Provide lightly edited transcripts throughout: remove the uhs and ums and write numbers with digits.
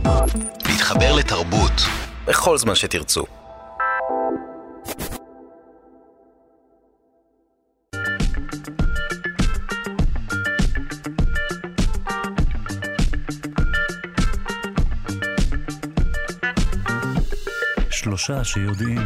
להתחבר לתרבות בכל זמן שתרצו. שלושה שיודעים.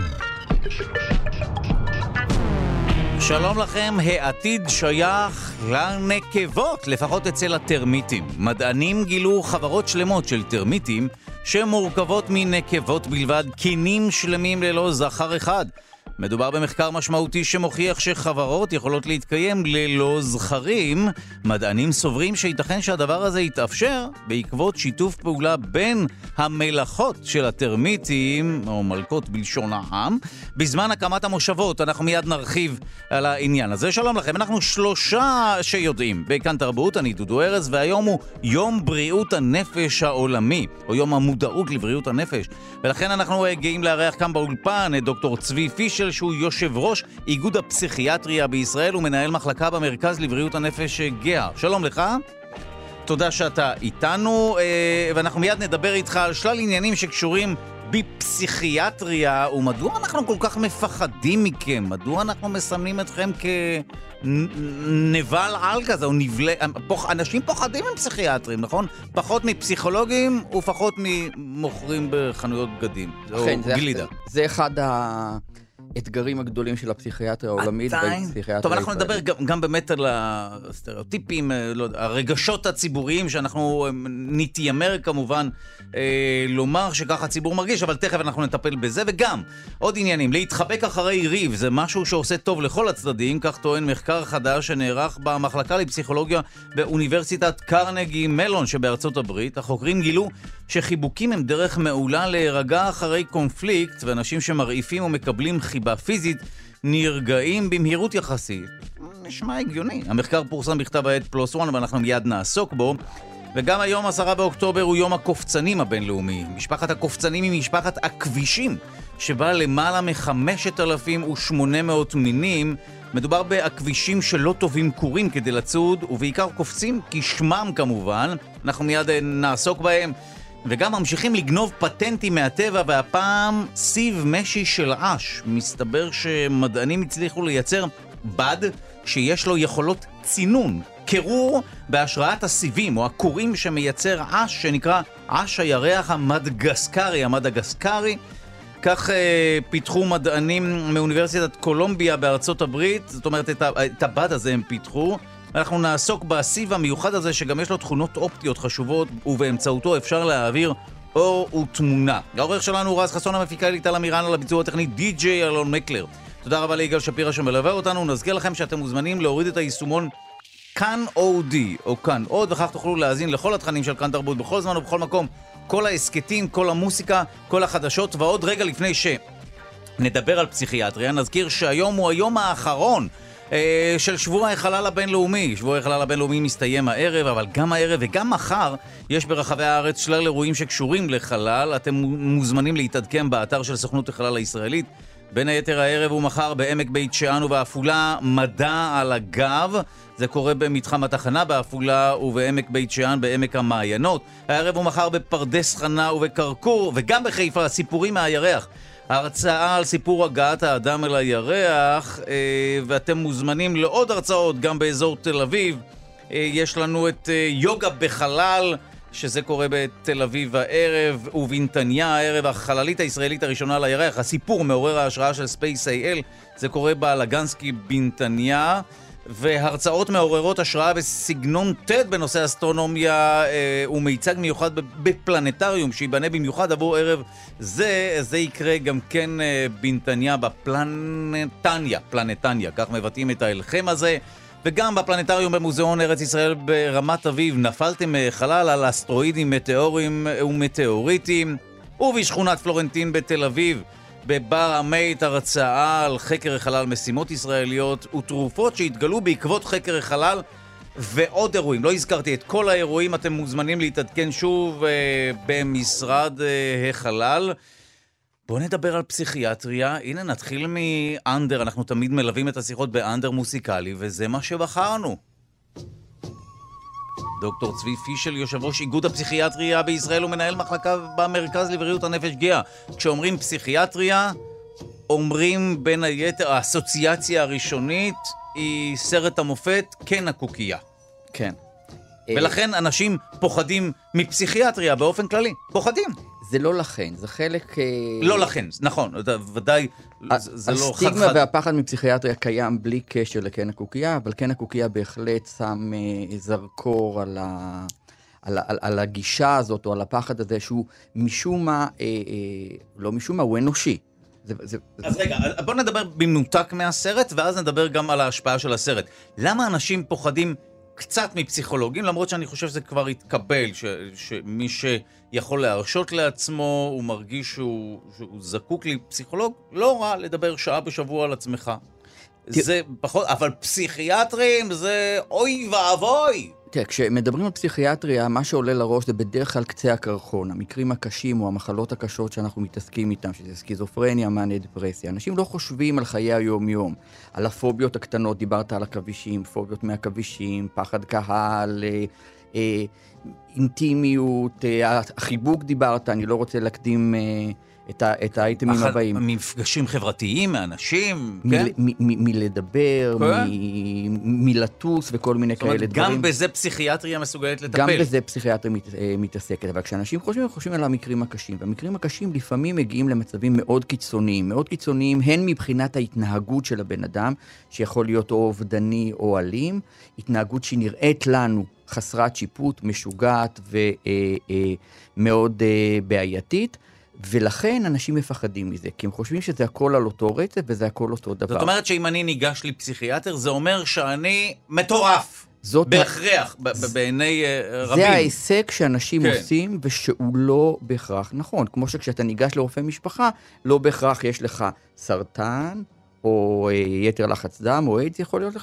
שלום לכם, העתיד שייך לנקבות, לפחות אצל הטרמיטים. מדענים גילו חברות שלמות של טרמיטים שמורכבות מנקבות בלבד, קינים שלמים ללא זכר אחד. מדובר במחקר משמעותי שמוכיח שחברות יכולות להתקיים ללא זכרים. מדענים סוברים שייתכן שהדבר הזה יתאפשר בעקבות שיתוף פעולה בין המלאכות של הטרמיטים, או מלכות בלשון העם, בזמן הקמת המושבות. אנחנו מיד נרחיב על העניין הזה. שלום לכם, אנחנו שלושה שיודעים. בכאן תרבות, אני דודו ארז, והיום הוא יום בריאות הנפש העולמי, או יום המודעות לבריאות הנפש. ולכן אנחנו גאים לארח כאן באולפן את דוקטור צבי פישל, שהוא יושב ראש איגוד הפסיכיאטריה בישראל ומנהל מחלקה במרכז לבריאות הנפש גאה. שלום לך. תודה שאתה איתנו, ואנחנו מיד נדבר איתך על שלל עניינים שקשורים בפסיכיאטריה, ומדוע אנחנו כל כך מפחדים מכם? מדוע אנחנו מסמנים אתכם כנבל על כזה, או נבלה? אנשים פוחדים מפסיכיאטרים, נכון? פחות מפסיכולוגים ופחות ממוכרים בחנויות בגדים. אכן, זה אחד האתגרים הגדולים של הפסיכיאטריה העולמית. טוב, אנחנו נדבר גם באמת על הסטריאוטיפים, הרגשות הציבוריים שאנחנו נתיימר כמובן לומר שככה הציבור מרגיש, אבל תכף אנחנו נטפל בזה. וגם עוד עניינים, להתחבק אחרי ריב זה משהו שעושה טוב לכל הצדדים, כך טוען מחקר חדש שנערך במחלקה לפסיכולוגיה באוניברסיטת קרנגי מלון שבארצות הברית. החוקרים גילו שחיבוקים הם דרך מעולה להירגע אחרי קונפליקט, ואנשים שמרעיפים ומקבלים חיבה פיזית נרגעים במהירות יחסית. נשמע הגיוני. המחקר פורסם בכתב העת פלוס וואן, ואנחנו מיד נעסוק בו. וגם היום 10 באוקטובר הוא יום הקופצנים הבינלאומי. משפחת הקופצנים היא משפחת הכבישים, שבה למעלה מ-5,800 מינים. מדובר בכבישים שלא טובים קורים כדי לצוד, ובעיקר קופצים כשמם כמובן. אנחנו מיד נעסוק בהם. וגם ממשיכים לגנוב פטנטים מהטבע, והפעם סיב משי של עש. מסתבר שמדענים הצליחו לייצר בד שיש לו יכולות צינון, קירור בהשראת הסיבים או הקורים שמייצר עש, שנקרא עש הירח המדגסקרי. כך פיתחו מדענים מאוניברסיטת קולומביה בארצות הברית. זאת אומרת, את הבד הזה הם פיתחו. אנחנו נעסוק בסיב המיוחד הזה, שגם יש לו תכונות אופטיות חשובות, ובאמצעותו אפשר להעביר אור ותמונה. העורך שלנו רז חסון, המפיקה ליטל אמירן, על הביצוע הטכני די.ג'יי אלון מקלר. תודה רבה ליגאל שפירא שמלווה אותנו. נזכיר לכם שאתם מוזמנים להוריד את היישומון כאן אודי או כאן עוד, וכך תוכלו להאזין לכל התכנים של כאן תרבות בכל זמן ובכל מקום, כל העסקטים, כל המוסיקה, כל החדשות. ועוד רגע לפני שנדבר על פסיכיאטריה, נזכיר שהיום הוא היום האחרון של שבוע החלל הבינלאומי. שבוע החלל הבינלאומי מסתיים הערב, אבל גם הערב וגם מחר יש ברחבי הארץ שלל אירועים שקשורים לחלל. אתם מוזמנים להתעדכן באתר של סוכנות החלל הישראלית. בין היתר הערב ומחר בעמק בית שאן ובאפולה מדע על הגב. זה קורה במתחם התחנה באפולה, ובעמק בית שאן בעמק המעיינות. הערב ומחר בפרדס חנה ובקרקור, וגם בחיפה סיפורים מהירח. הרצאה על סיפור הגעת האדם אל הירח, ואתם מוזמנים לעוד הרצאות גם באזור תל אביב. יש לנו את יוגה בחלל, שזה קורה בתל אביב הערב, ובנתניה הערב, החללית הישראלית הראשונה על הירח, הסיפור מעורר ההשראה של ספייס איי-אל, זה קורה באלגנסקי בנתניה. והרצאות מעוררות השראה בסגנון תד בנושא אסטרונומיה, ומיצג מיוחד בפלנטריום שיבנה במיוחד עבור ערב זה יקרה גם כן בנתניה בפלנטניה, כך מבטאים את ההלחם הזה. וגם בפלנטריום במוזיאון ארץ ישראל ברמת אביב נפלתם חלל על אסטרואידים מטאורים ומטאוריטים. ובשכונת פלורנטין בתל אביב בבר המית הרצאה על חקר החלל, משימות ישראליות ותרופות שהתגלו בעקבות חקר החלל, ועוד אירועים. לא הזכרתי את כל האירועים, אתם מוזמנים להתעדכן שוב במשרד החלל. בואו נדבר על פסיכיאטריה. הנה נתחיל מאנדר, אנחנו תמיד מלווים את השיחות באנדר מוסיקלי, וזה מה שבחרנו. דוקטור צבי פישל, יושב ראש איגוד הפסיכיאטריה בישראל ומנהל מחלקה במרכז לבריאות הנפש גאה. כשאומרים פסיכיאטריה, אומרים בין היתר, האסוציאציה הראשונית היא סרט המופת, כן הקוקייה. כן. ולכן אנשים פוחדים מפסיכיאטריה באופן כללי. פוחדים. זה לא לכן, זה חלק... לא לכן, נכון, ודאי, זה לא חד-חד. הסטיגמה והפחד מפסיכיאטריה קיים בלי קשר לכן הקוקייה, אבל כן הקוקייה בהחלט שם זרקור על הגישה הזאת, או על הפחד הזה, שהוא משום מה, לא משום מה, הוא אנושי. אז רגע, בוא נדבר במנותק מהסרט, ואז נדבר גם על ההשפעה של הסרט. למה אנשים פוחדים קצת מפסיכולוגים, למרות שאני חושב שזה כבר התקבל, שמי שיכול להרשות לעצמו, הוא מרגיש שהוא זקוק לפסיכולוג, לא רע לדבר שעה בשבוע על עצמך. זה פחות, אבל פסיכיאטרים זה אוי ואבוי. תראה, כשמדברים על פסיכיאטריה, מה שעולה לראש זה בדרך כלל קצה הקרחון, המקרים הקשים או המחלות הקשות שאנחנו מתעסקים איתם, שזה סקיזופרניה, מאניה, דפרסיה. אנשים לא חושבים על חיי היום-יום, על הפוביות הקטנות, דיברת על הכבישים, פוביות מהכבישים, פחד קהל, אינטימיות, החיבוק דיברת, אני לא רוצה להקדים את האייטמים הבאים. מפגשים חברתיים, מאנשים, כן? מלדבר, מלטוס וכל מיני כאלה דברים. גם בזה פסיכיאטריה מסוגלת לטפל. גם בזה פסיכיאטריה מתעסקת, אבל כשאנשים חושבים על המקרים הקשים, והמקרים הקשים לפעמים מגיעים למצבים מאוד קיצוניים, מאוד קיצוניים הן מבחינת ההתנהגות של הבן אדם, שיכול להיות או אובדני או אלים, התנהגות שנראית לנו חסרת שיפוט, משוגעת ומאוד בעייתית, ולכן אנשים מפחדים מזה, כי הם חושבים שזה הכל על אותו רצף, וזה הכל אותו דבר. זאת אומרת שאם אני ניגש לפסיכיאטר, זה אומר שאני מטורף, בהכרח, בעיני רבים. זה ההישג שאנשים עושים, ושהוא לא בהכרח נכון. כמו שכשאתה ניגש לרופא משפחה, לא בהכרח יש לך סרטן, או יתר לחץ דם, או איידס, יכול להיות לך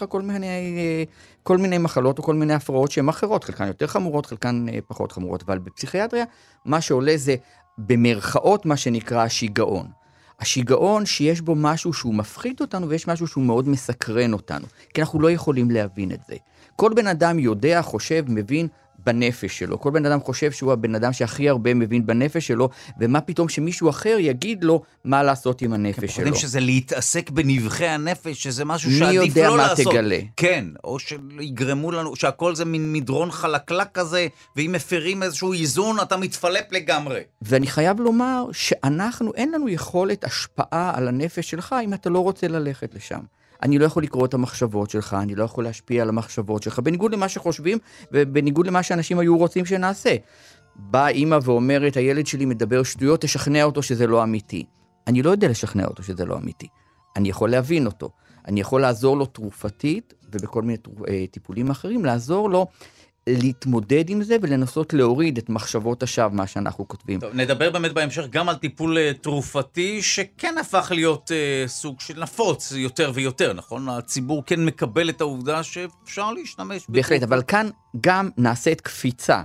כל מיני מחלות, או כל מיני הפרעות שהן אחרות, חלקן יותר חמורות, חלקן פחות חמורות. אבל בפסיכיאטריה, מה שעולה זה במרכאות מה שנקרא השיגעון. השיגעון שיש בו משהו שהוא מפחיד אותנו, ויש משהו שהוא מאוד מסקרן אותנו, כי אנחנו לא יכולים להבין את זה. כל בן אדם יודע, חושב, מבין בנפש שלו. כל בן אדם חושב שהוא הבן אדם שהכי הרבה מבין בנפש שלו, ומה פתאום שמישהו אחר יגיד לו מה לעשות עם הנפש שלו. חושבים שזה להתעסק בנבחי הנפש, שזה משהו שעדיף לא לעשות. מי יודע מה תגלה. כן, או שיגרמו לנו, שהכל זה מין מדרון חלקלק כזה, ואם מפרים איזשהו איזון, אתה מתפלפ לגמרי. ואני חייב לומר שאנחנו, אין לנו יכולת השפעה על הנפש שלך, אם אתה לא רוצה ללכת לשם. אני לא יכול לקרוא את המחשבות שלך, אני לא יכול להשפיע על המחשבות שלך, בניגוד למה שחושבים, ובניגוד למה שאנשים היו רוצים שנעשה. באה אמא ואומרת, הילד שלי מדבר שטויות, תשכנע אותו שזה לא אמיתי. אני לא יודע לשכנע אותו שזה לא אמיתי. אני יכול להבין אותו. אני יכול לעזור לו תרופתית, ובכל מיני טיפולים אחרים, לעזור לו להתמודד עם זה ולנסות להוריד את מחשבות השווא, מה שאנחנו כותבים. טוב, נדבר באמת בהמשך גם על טיפול תרופתי, שכן הפך להיות סוג של נפוץ יותר ויותר, נכון? הציבור כן מקבל את העובדה שאפשר להשתמש בהחלט, אבל כאן גם נעשית קפיצה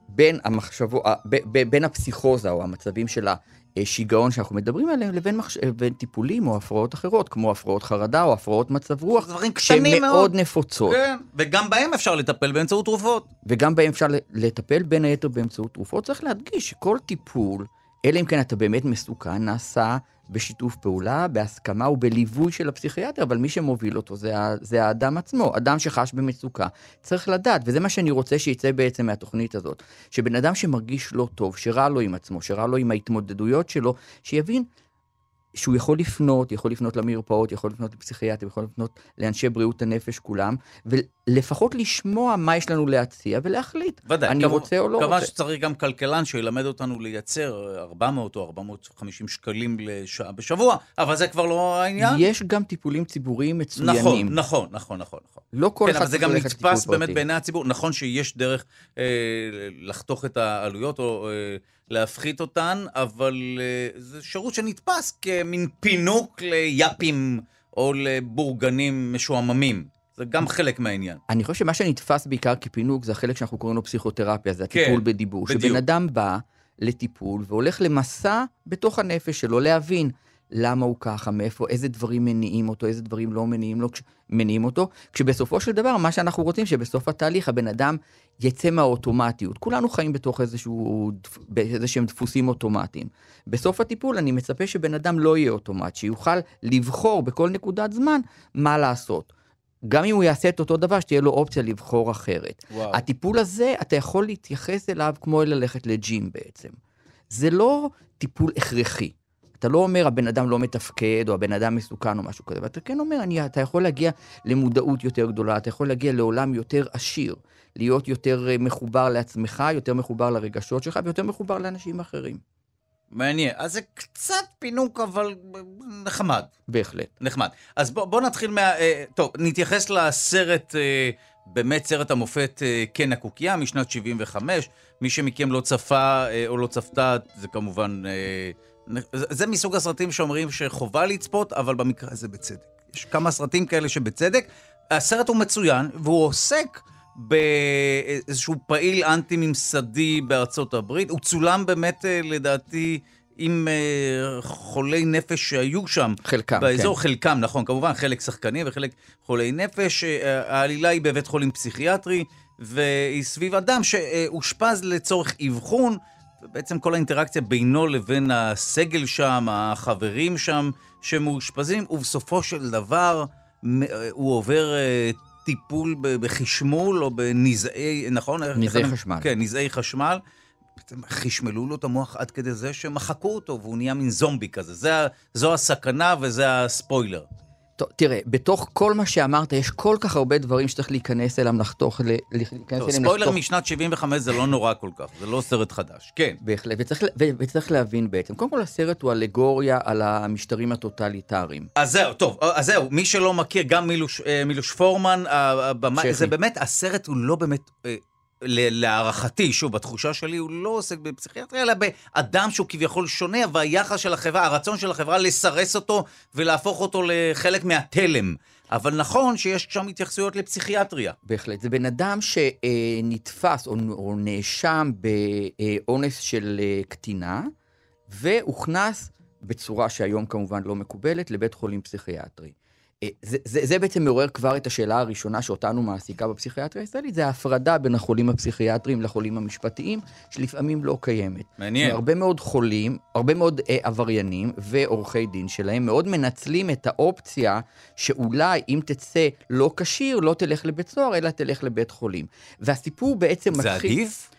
בין הפסיכוזה או המצבים של השיגעון שאנחנו מדברים עליהם, לבין טיפולים או הפרעות אחרות, כמו הפרעות חרדה או הפרעות מצב רוח, שמאוד נפוצות. כן, וגם בהם אפשר לטפל באמצעות תרופות. וגם בהם אפשר לטפל בין היתר באמצעות תרופות. צריך להדגיש שכל טיפול, אלא אם כן אתה באמת מסוכן, נעשה בשיתוף פעולה, בהסכמה ובליווי של הפסיכיאטר, אבל מי שמוביל אותו זה האדם עצמו, אדם שחש במצוקה. צריך לדעת, וזה מה שאני רוצה שיצא בעצם מהתוכנית הזאת, שבן אדם שמרגיש לא טוב, שרע לו עם עצמו, שרע לו עם ההתמודדויות שלו, שיבין שהוא יכול לפנות למרפאות, יכול לפנות לפסיכיאטר, יכול לפנות לאנשי בריאות הנפש כולם, ולפחות לשמוע מה יש לנו להציע ולהחליט. ודאי, אני רוצה או לא רוצה. כמובן שצריך גם כלכלן שילמד אותנו לייצר 400 או 450 שקלים לשעה בשבוע, אבל זה כבר לא העניין. יש גם טיפולים ציבוריים מצוינים. נכון. לא כל כן, אבל זה גם נתפס באמת בעיני הציבור. נכון שיש דרך לחתוך את העלויות או להפחית אותן, אבל זה שירות שנתפס כמין פינוק ליאפים או לבורגנים משועממים. זה גם חלק מהעניין. אני חושב שמה שנתפס בעיקר כפינוק זה החלק שאנחנו קוראים לו פסיכותרפיה, זה הטיפול בדיבור. שבן אדם בא לטיפול והולך למסע בתוך הנפש שלו, להבין למה הוא ככה, מאיפה, איזה דברים מניעים אותו, איזה דברים לא מניעים אותו, כשבסופו של דבר, מה שאנחנו רוצים, שבסוף התהליך הבן אדם יצא מהאוטומטיות. כולנו חיים בתוך איזשהם דפוסים אוטומטיים. בסוף הטיפול אני מצפה שבן אדם לא יהיה אוטומט, שיוכל לבחור בכל נקודת זמן מה לעשות. גם אם הוא יעשה את אותו דבר, שתהיה לו אופציה לבחור אחרת. וואו. הטיפול הזה, אתה יכול להתייחס אליו כמו ללכת לג'ים בעצם. זה לא טיפול הכרחי. אתה לא אומר, הבן אדם לא מתפקד, או הבן אדם מסוכן, או משהו כזה, ואתה כן אומר, אתה יכול להגיע למודעות יותר גדולה, אתה יכול להגיע לעולם יותר עשיר, להיות יותר מחובר לעצמך, יותר מחובר לרגשות שלך, ויותר מחובר לאנשים אחרים. מעניין. אז זה קצת פינוק, אבל נחמד. בהחלט. נחמד. אז בוא נתחיל טוב, נתייחס לסרט, באמת סרט המופת כן הקוקייה, משנת 75. מי שמכם לא צפה או לא צפתה, זה כמובן... זה מסוג הסרטים שאומרים שחובה לצפות, אבל במקרה הזה בצדק. יש כמה סרטים כאלה שבצדק. הסרט הוא מצוין, והוא עוסק באיזשהו פעיל אנטי-ממסדי בארצות הברית. הוא צולם באמת, לדעתי, עם חולי נפש שהיו שם. חלקם, באזור, כן. חלקם, נכון, כמובן, חלק שחקנים וחלק חולי נפש. העלילה היא בבית חולים פסיכיאטרי, והיא סביב אדם שהושפז לצורך אבחון, ובעצם כל האינטראקציה בינו לבין הסגל שם, החברים שם שמאושפזים, ובסופו של דבר הוא עובר טיפול בחשמול או בנזעי, נכון? נזעי חשמל. כן, נזעי חשמל. חשמלו לו את המוח עד כדי זה שמחקו אותו, והוא נהיה מין זומבי כזה. זו הסכנה וזה הספוילר. טוב, תראה, בתוך כל מה שאמרת, יש כל כך הרבה דברים שצריך להיכנס אליהם, ספוילר משנת 75 זה לא נורא כל כך, זה לא סרט חדש, כן. בהחלט, וצריך להבין בעצם. קודם כל, הסרט הוא אלגוריה על המשטרים הטוטליטריים. אז זהו, מי שלא מכיר, גם מילוש פורמן, זה באמת, הסרט הוא לא באמת... להערכתי, שוב, בתחושה שלי, הוא לא עוסק בפסיכיאטריה, אלא באדם שהוא כביכול שונה, והיחס של החברה, הרצון של החברה לסרס אותו, ולהפוך אותו לחלק מהתלם. אבל נכון שיש שם התייחסויות לפסיכיאטריה. בהחלט, זה בן אדם שנתפס או נאשם באונס של קטינה, והוכנס בצורה שהיום כמובן לא מקובלת, לבית חולים פסיכיאטרי. זה בעצם מעורר כבר את השאלה הראשונה שאותנו מעסיקה בפסיכיאטריה הישראלית, זה ההפרדה בין החולים הפסיכיאטריים לחולים המשפטיים, שלפעמים לא קיימת. מעניין. הרבה מאוד חולים, הרבה מאוד עבריינים ועורכי דין שלהם מאוד מנצלים את האופציה שאולי אם תצא לא כשיר, לא תלך לבית סוהר, אלא תלך לבית חולים. והסיפור בעצם זה עדיף?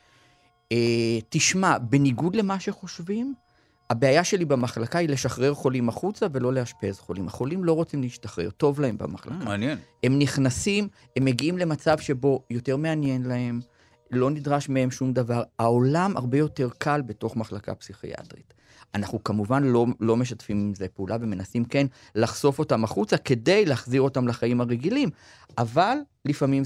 תשמע, בניגוד למה שחושבים, הבעיה שלי במחלקה היא לשחרר חולים החוצה ולא להשפז חולים. החולים לא רוצים להשתחרר, טוב להם במחלקה. מעניין. הם נכנסים, הם מגיעים למצב שבו יותר מעניין להם, לא נדרש מהם שום דבר. העולם הרבה יותר קל בתוך מחלקה פסיכיאטרית. אנחנו כמובן לא משתפים עם זה פעולה ומנסים כן לחשוף אותם החוצה כדי להחזיר אותם לחיים הרגילים, אבל לפעמים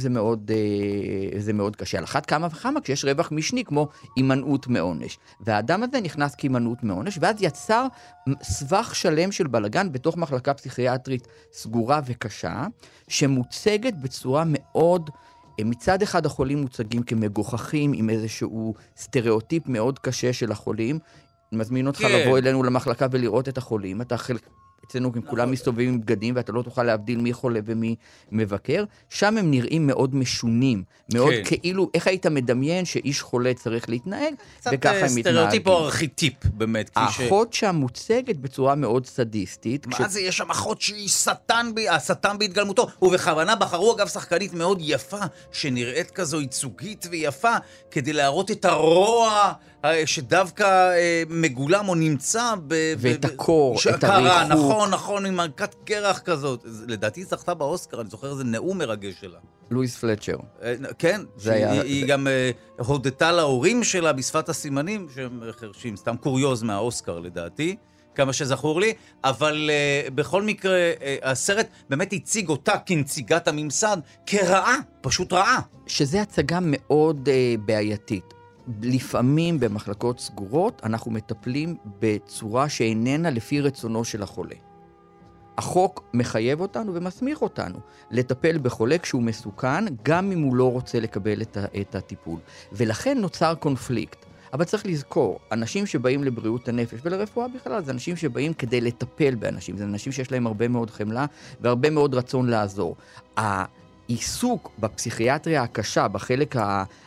זה מאוד קשה. על אחת כמה וכמה כשיש רווח משני כמו הימנעות מעונש. והאדם הזה נכנס כהימנעות מעונש, ואז יצר סבך שלם של בלגן בתוך מחלקה פסיכיאטרית סגורה וקשה, שמוצגת בצורה מאוד... מצד אחד החולים מוצגים כמגוחכים עם איזשהו סטריאוטיפ מאוד קשה של החולים, מזמין אותך לבוא אלינו למחלקה ולראות את החולים, אתה אצלנו כולם מסתובבים עם בגדים, ואתה לא תוכל להבדיל מי חולה ומי מבקר, שם הם נראים מאוד משונים, מאוד כאילו, איך היית מדמיין שאיש חולה צריך להתנהג, וככה הם מתנהגים. סטריאוטיפ או ארכיטיפ, באמת. האחות שם מוצגת בצורה מאוד סדיסטית. מה זה, יש שם אחות שהיא השטן בהתגלמותו, ובכוונה בחרו אגב שחקנית מאוד יפה, שנראית כזו ייצוגית ויפה, כדי להראות את הרוע שדווקא מגולם או נמצא ואת הקור, את הריחוק. נכון, עם מרכת קרח כזאת. לדעתי זכתה באוסקר, אני זוכר איזה נאום מרגש שלה. לואיס פלצ'ר. כן, היא גם הודתה להורים שלה בשפת הסימנים, שהם חרשים, סתם קוריוז מהאוסקר לדעתי, כמה שזכור לי, אבל בכל מקרה, הסרט באמת הציג אותה כנציגת הממסד כרעה, פשוט רעה. שזה הצגה מאוד בעייתית. לפעמים במחלקות סגורות אנחנו מטפלים בצורה שאיננה לפי רצונו של החולה. החוק מחייב אותנו ומסמיך אותנו לטפל בחולה כשהוא מסוכן, גם אם הוא לא רוצה לקבל את הטיפול. ולכן נוצר קונפליקט. אבל צריך לזכור, אנשים שבאים לבריאות הנפש ולרפואה בכלל, זה אנשים שבאים כדי לטפל באנשים, זה אנשים שיש להם הרבה מאוד חמלה והרבה מאוד רצון לעזור. העיסוק בפסיכיאטריה הקשה, בחלק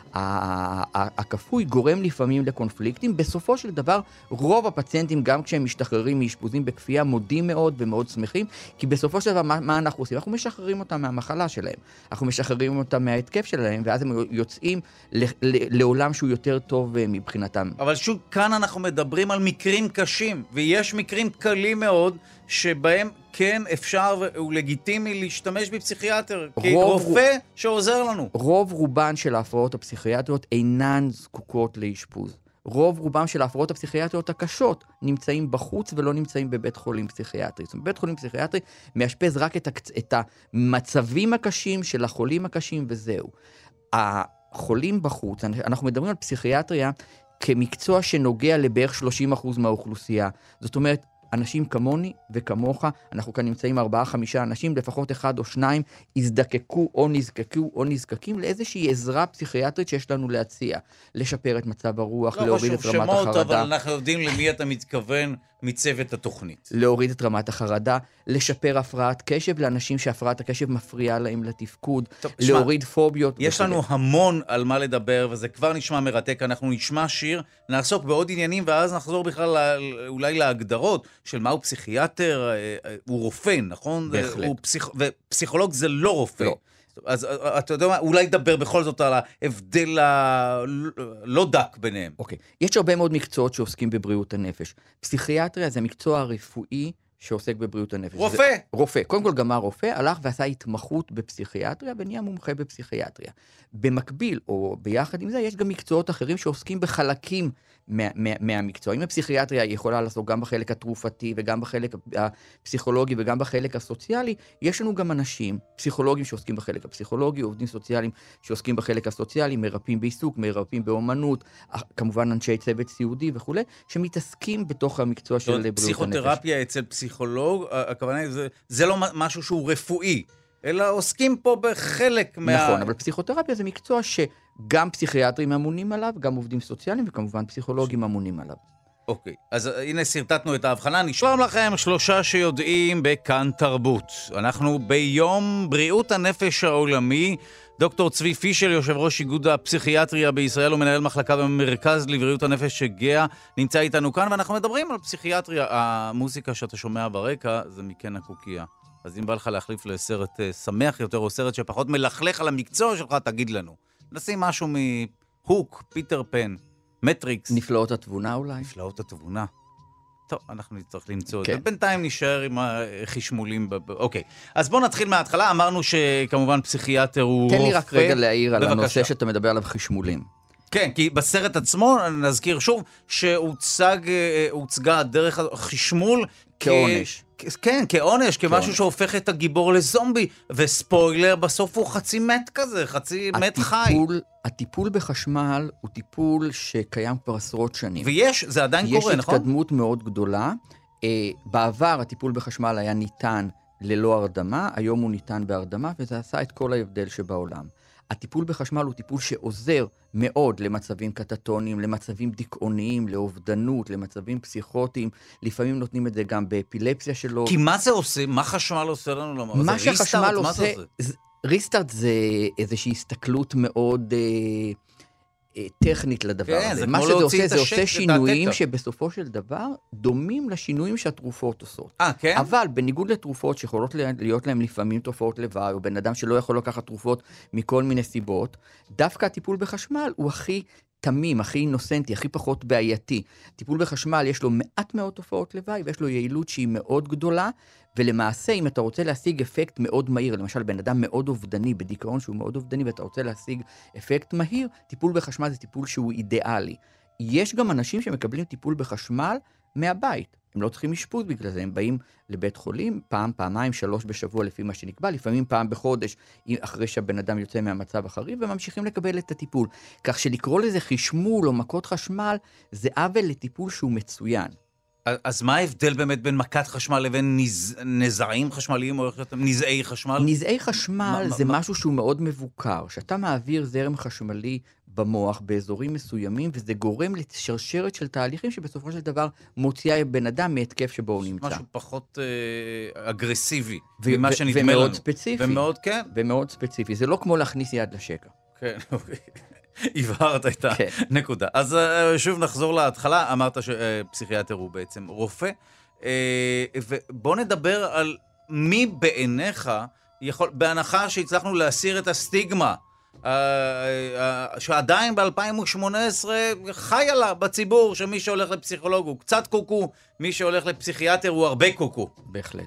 הכפוי, גורם לפעמים לקונפליקטים. בסופו של דבר, רוב הפציינטים, גם כשהם משתחררים מאשפוזים בכפייה, מודים מאוד ומאוד שמחים, כי בסופו של דבר, מה אנחנו עושים? אנחנו משחררים אותם מהמחלה שלהם, אנחנו משחררים אותם מההתקף שלהם, ואז הם יוצאים לעולם שהוא יותר טוב מבחינתם. אבל שוב, כאן אנחנו מדברים על מקרים קשים, ויש מקרים קלים מאוד, שבהם כן אפשר ולגיטימי להשתמש בפסיכיאטר, כרופא שעוזר לנו. רוב רובן של ההפרעות הפסיכיאטריות אינן זקוקות לאשפוז. רוב רובם של ההפרעות הפסיכיאטריות הקשות נמצאים בחוץ ולא נמצאים בבית חולים פסיכיאטרי. זאת אומרת, בית חולים פסיכיאטרי מאשפז רק את המצבים הקשים של החולים הקשים וזהו. החולים בחוץ, אנחנו מדברים על פסיכיאטריה כמקצוע שנוגע לבערך 30% מהאוכלוסייה. זאת אומרת, אנשים כמוני וכמוך, אנחנו כאן נמצאים 4-5 אנשים, לפחות 1 או 2, הזדקקו או נזקקו או נזקקים לאיזושהי עזרה פסיכיאטרית שיש לנו להציע. לשפר את מצב הרוח, להוריד את רמת החרדה. שמות, אבל אנחנו יודעים למי אתה מתכוון מצוות התוכנית. להוריד את רמת החרדה, לשפר הפרעת קשב לאנשים שהפרעת הקשב מפריעה להם לתפקוד, להוריד פוביות. יש לנו המון על מה לדבר, וזה כבר נשמע מרתק. אנחנו נשמע שיר, נעסוק בעוד עניינים, ואז נחזור בכלל אולי להגדרות של מהו פסיכיאטר. הוא רופא, נכון? בהחלט. ופסיכולוג זה לא רופא. לא. אז אתה יודע מה, אולי נדבר בכל זאת על ההבדל הלא דק ביניהם. אוקיי. יש הרבה מאוד מקצועות שעוסקים בבריאות הנפש. פסיכיאטריה זה מקצוע רפואי שעוסק בבריאות הנפש. רופא. רופא. קודם כל גמר רופא, הלך ועשה התמחות בפסיכיאטריה, ונהיה מומחה בפסיכיאטריה. במקביל, או ביחד עם זה, יש גם מקצועות אחרים שעוסקים בחלקים מהמקצוע. אם הפסיכיאטריה יכולה לעשות גם בחלק התרופתי, וגם בחלק הפסיכולוגי, וגם בחלק הסוציאלי, יש לנו גם אנשים, פסיכולוגים שעוסקים בחלק הפסיכולוגי, עובדים סוציאליים שעוסקים בחלק הסוציאלי, מרפאים בעיסוק, מרפאים באומנות, כמובן אנשי צוות סיעודי וכו', שמתעסקים בתוך המקצוע של בריאות הנפש. פסיכותרפיה אצל פסיכולוג, הכוונה זה לא משהו שהוא רפואי, אלא עוסקים פה בחלק נכון, אבל פסיכותרפיה זה מקצוע שגם פסיכיאטרים אמונים עליו, גם עובדים סוציאליים וכמובן פסיכולוגים אמונים עליו. אוקיי, אז הנה סרטטנו את ההבחנה. נשלום לכם 3 שיודעים בכאן תרבות. אנחנו ביום בריאות הנפש העולמי. דוקטור צבי פישל, יושב ראש איגוד הפסיכיאטריה בישראל ומנהל מחלקה במרכז לבריאות הנפש גאה, נמצא איתנו כאן, ואנחנו מדברים על פסיכיאטריה. המוזיקה שאתה שומע ברקע זה מכן הקוקייה. אז אם בא לך להחליף לסרט שמח יותר, או סרט שפחות מלכלך על המקצוע שלך, תגיד לנו. נשים משהו מהוק, פיטר פן, מטריקס. נפלאות התבונה אולי? נפלאות התבונה. טוב, אנחנו נצטרך למצוא את זה. בינתיים נשאר עם החשמולים. אוקיי, אז בואו נתחיל מההתחלה. אמרנו שכמובן פסיכיאטר הוא רופא. תן לי רק רגע להעיר על הנושא שאתה מדבר עליו, חשמולים. כן, כי בסרט עצמו, נזכיר שוב, שהוצגה דרך חשמול כעונש. כן, כעונש, כמשהו שהופך את הגיבור לזומבי, וספוילר, בסוף הוא חצי מת כזה, חצי מת חי. הטיפול בחשמל הוא טיפול שקיים כבר עשרות שנים. ויש, זה עדיין קורה, נכון? יש התקדמות מאוד גדולה. בעבר הטיפול בחשמל היה ניתן ללא הרדמה, היום הוא ניתן בהרדמה, וזה עשה את כל ההבדל שבעולם. הטיפול בחשמל הוא טיפול שעוזר מאוד למצבים קטטוניים, למצבים דיכאוניים, לאובדנות, למצבים פסיכוטיים. לפעמים נותנים את זה גם באפילפסיה שלו. כי מה זה עושה? מה חשמל עושה לנו? מה שהחשמל עושה, ריסטארט זה איזושהי הסתכלות מאוד טכנית לדבר הזה. מה שזה עושה, זה עושה שינויים שבסופו של דבר דומים לשינויים שהתרופות עושות. כן? אבל בניגוד לתרופות שיכולות להיות להם לפעמים תופעות לוואי, או בן אדם שלא יכול לקחת תרופות מכל מיני סיבות, דווקא הטיפול בחשמל הוא הכי תמים, הכי אינוסנטי, הכי פחות בעייתי. טיפול בחשמל יש לו מעט מאוד תופעות לוואי, ויש לו יעילות שהיא מאוד גדולה, ולמעשה אם אתה רוצה להשיג אפקט מאוד מהיר, למשל בן אדם מאוד אובדני, בדיכאון שהוא מאוד אובדני, ואתה רוצה להשיג אפקט מהיר, טיפול בחשמל זה טיפול שהוא אידיאלי. יש גם אנשים שמקבלים טיפול בחשמל מהבית. הם לא צריכים אשפוז בגלל זה, הם באים לבית חולים פעם, פעמיים, 3 בשבוע לפי מה שנקבע, לפעמים פעם בחודש אחרי שהבן אדם יוצא מהמצב החריף, וממשיכים לקבל את הטיפול. כך שלקרוא לזה חשמול או מכות חשמל, זה עוול לטיפול שהוא מצוין. אז מה ההבדל באמת בין מכת חשמל לבין נזעים חשמליים או נזעי חשמל? נזעי חשמל זה משהו שהוא מאוד מבוקר. שאתה מעביר זרם חשמלי במוח באזורים מסוימים, וזה גורם לשרשרת של תהליכים שבסופו של דבר מוציאה בן אדם מהתקף שבו הוא נמצא. משהו פחות אגרסיבי, ממה שנדמה לנו. ומאוד ספציפי. ומאוד, כן. ומאוד ספציפי. זה לא כמו להכניס יד לשקע. כן, הבהרת את הנקודה. אז שוב נחזור להתחלה, אמרת שפסיכיאטר הוא בעצם רופא, ובוא נדבר על מי בעיניך יכול, בהנחה שהצלחנו להסיר את הסטיגמה, שעדיין ב-2018 חי עלה בציבור שמי שהולך לפסיכולוג הוא קצת קוקו, מי שהולך לפסיכיאטר הוא הרבה קוקו. בהחלט.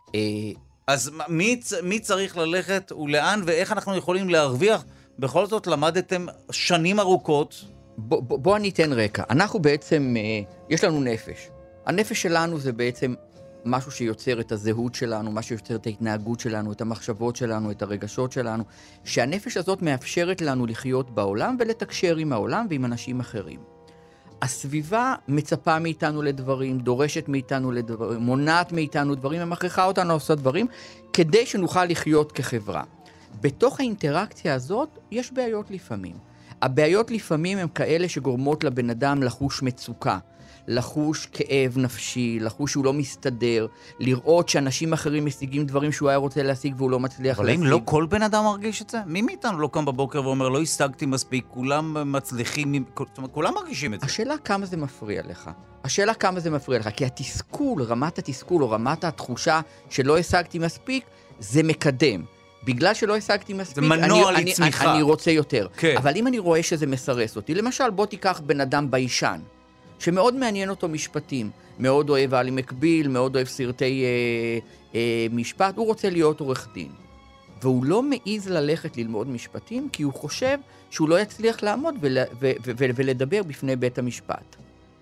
אז מי צריך ללכת ולאן, ואיך אנחנו יכולים להרוויח? בכל זאת למדתם שנים ארוכות. בוא אני אתן רקע. אנחנו בעצם, יש לנו נפש. הנפש שלנו זה בעצם משהו שיוצר את הזהות שלנו, משהו שיוצר את ההתנהגות שלנו, את המחשבות שלנו, את הרגשות שלנו, שהנפש הזאת מאפשרת לנו לחיות בעולם ולתקשר עם העולם ועם אנשים אחרים. הסביבה מצפה מאיתנו לדברים, דורשת מאיתנו לדברים, מונעת מאיתנו דברים, ומכריחה אותנו לעשות דברים, כדי שנוכל לחיות כחברה. בתוך האינטראקציה הזאת יש בעיות לפעמים. הבעיות לפעמים הן כאלה שגורמות לבן אדם לחוש מצוקה, לחוש כאב נפשי, לחוש שהוא לא מסתדר, לראות שאנשים אחרים משיגים דברים שהוא היה רוצה להשיג והוא לא מצליח להשיג. אבל אם לא כל בן אדם מרגיש את זה? מי מאיתנו לא קם בבוקר ואומר, לא השגתי מספיק, כולם מצליחים, כולם מרגישים את זה. השאלה כמה זה מפריע לך. השאלה כמה זה מפריע לך, כי התסכול, רמת התסכול או רמת התחושה שלא השגתי מספיק, זה מקדם. בגלל שלא השגתי מספיק, אני רוצה יותר. כן. אבל אם אני רואה שזה מסרס אותי, למשל בוא תיקח בן אדם ביישן, שמאוד מעניין אותו משפטים, מאוד אוהב עלי מקביל, מאוד אוהב סרטי משפט, הוא רוצה להיות עורך דין. והוא לא מעיז ללכת ללמוד משפטים, כי הוא חושב שהוא לא יצליח לעמוד ולדבר בפני בית המשפט.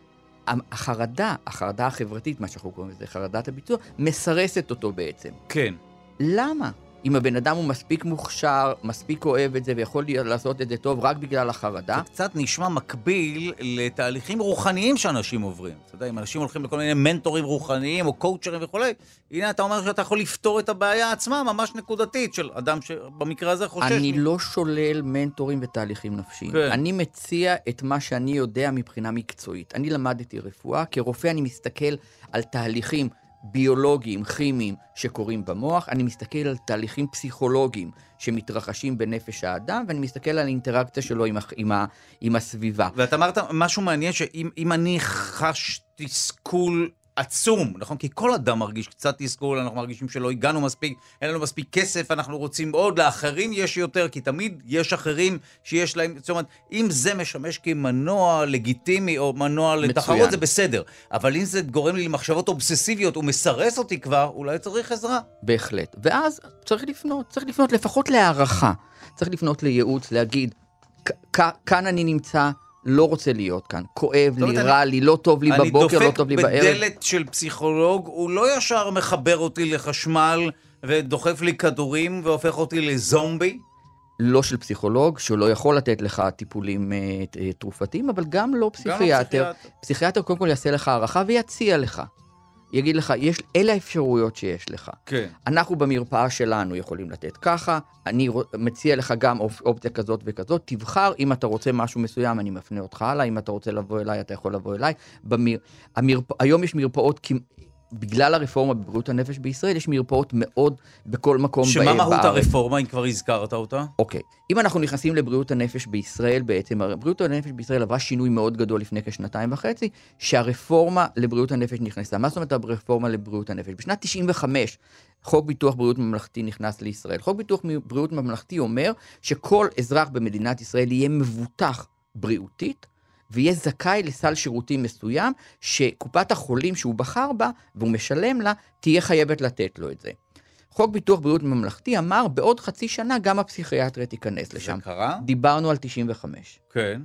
החרדה החברתית, מה שאנחנו קוראים לזה, חרדת הביצוע, מסרסת אותו בעצם. כן. למה? אם הבן אדם הוא מספיק מוכשר, מספיק אוהב את זה, ויכול לעשות את זה טוב רק בגלל החרדה. זה קצת נשמע מקביל לתהליכים רוחניים שאנשים עוברים. אתה יודע, אם אנשים הולכים לכל מיני מנטורים רוחניים או קואוצ'רים וכו', הנה אתה אומר שאתה יכול לפתור את הבעיה עצמה, ממש נקודתית, של אדם שבמקרה הזה חושש. אני לא שולל מנטורים ותהליכים נפשיים. כן. אני מציע את מה שאני יודע מבחינה מקצועית. אני למדתי רפואה, כרופא אני מסתכל על תהליכים ביולוגיים, כימיים, שקורים במוח, אני מסתכל על תהליכים פסיכולוגיים שמתרחשים בנפש האדם, ואני מסתכל על האינטראקציה שלו עם הסביבה. ואת אמרת משהו מעניין, שאם אני חש תסכול עצום, נכון? כי כל אדם מרגיש קצת תסכול, אנחנו מרגישים שלא הגענו מספיק, אין לנו מספיק כסף, אנחנו רוצים עוד, לאחרים יש יותר, כי תמיד יש אחרים שיש להם, זאת אומרת, אם זה משמש כמנוע לגיטימי או מנוע לתחרות, זה בסדר. אבל אם זה גורם לי למחשבות אובססיביות, הוא מסרס אותי כבר, אולי צריך עזרה. בהחלט. ואז צריך לפנות לפחות להערכה. צריך לפנות לייעוץ, להגיד, כאן אני נמצא, לא רוצה להיות כאן, כואב לי, רע לי, לא טוב לי בבוקר, לא טוב לי בערב. אני דופק בדלת של פסיכולוג, הוא לא ישר מחבר אותי לחשמל ודוחף לי כדורים והופך אותי לזומבי. לא של פסיכולוג, שהוא לא יכול לתת לך טיפולים תרופתיים, אבל גם לא פסיכיאטר. פסיכיאטר קודם כל יעשה לך הערכה ויציע לך. יגיד לך, אלה האפשרויות שיש לך. כן. אנחנו במרפאה שלנו יכולים לתת ככה, אני מציע לך גם אופציה כזאת וכזאת, תבחר, אם אתה רוצה משהו מסוים, אני מפנה אותך הלאה, אם אתה רוצה לבוא אליי, אתה יכול לבוא אליי. היום יש מרפאות, בגלל הרפורמה בבריאות הנפש בישראל, יש מרפאות מאוד בכל מקום בארץ. שמה מהות הרפורמה, אם כבר הזכרת אותה? אוקיי. אם אנחנו נכנסים לבריאות הנפש בישראל, בעצם בריאות הנפש בישראל עברה שינוי מאוד גדול לפני כשנתיים וחצי, שהרפורמה לבריאות הנפש נכנסה. מה זאת אומרת הרפורמה לבריאות הנפש? בשנת 95, חוק ביטוח בריאות ממלכתי נכנס לישראל. חוק ביטוח בריאות ממלכתי אומר שכל אזרח במדינת ישראל יהיה מבוטח בריאותית, ויהיה זכאי לסל שירותים מסוים, שקופת החולים שהוא בחר בה, והוא משלם לה, תהיה חייבת לתת לו את זה. חוק ביטוח בריאות ממלכתי אמר, בעוד חצי שנה גם הפסיכיאטריה תיכנס לשם. זה קרה? דיברנו על 95. כן.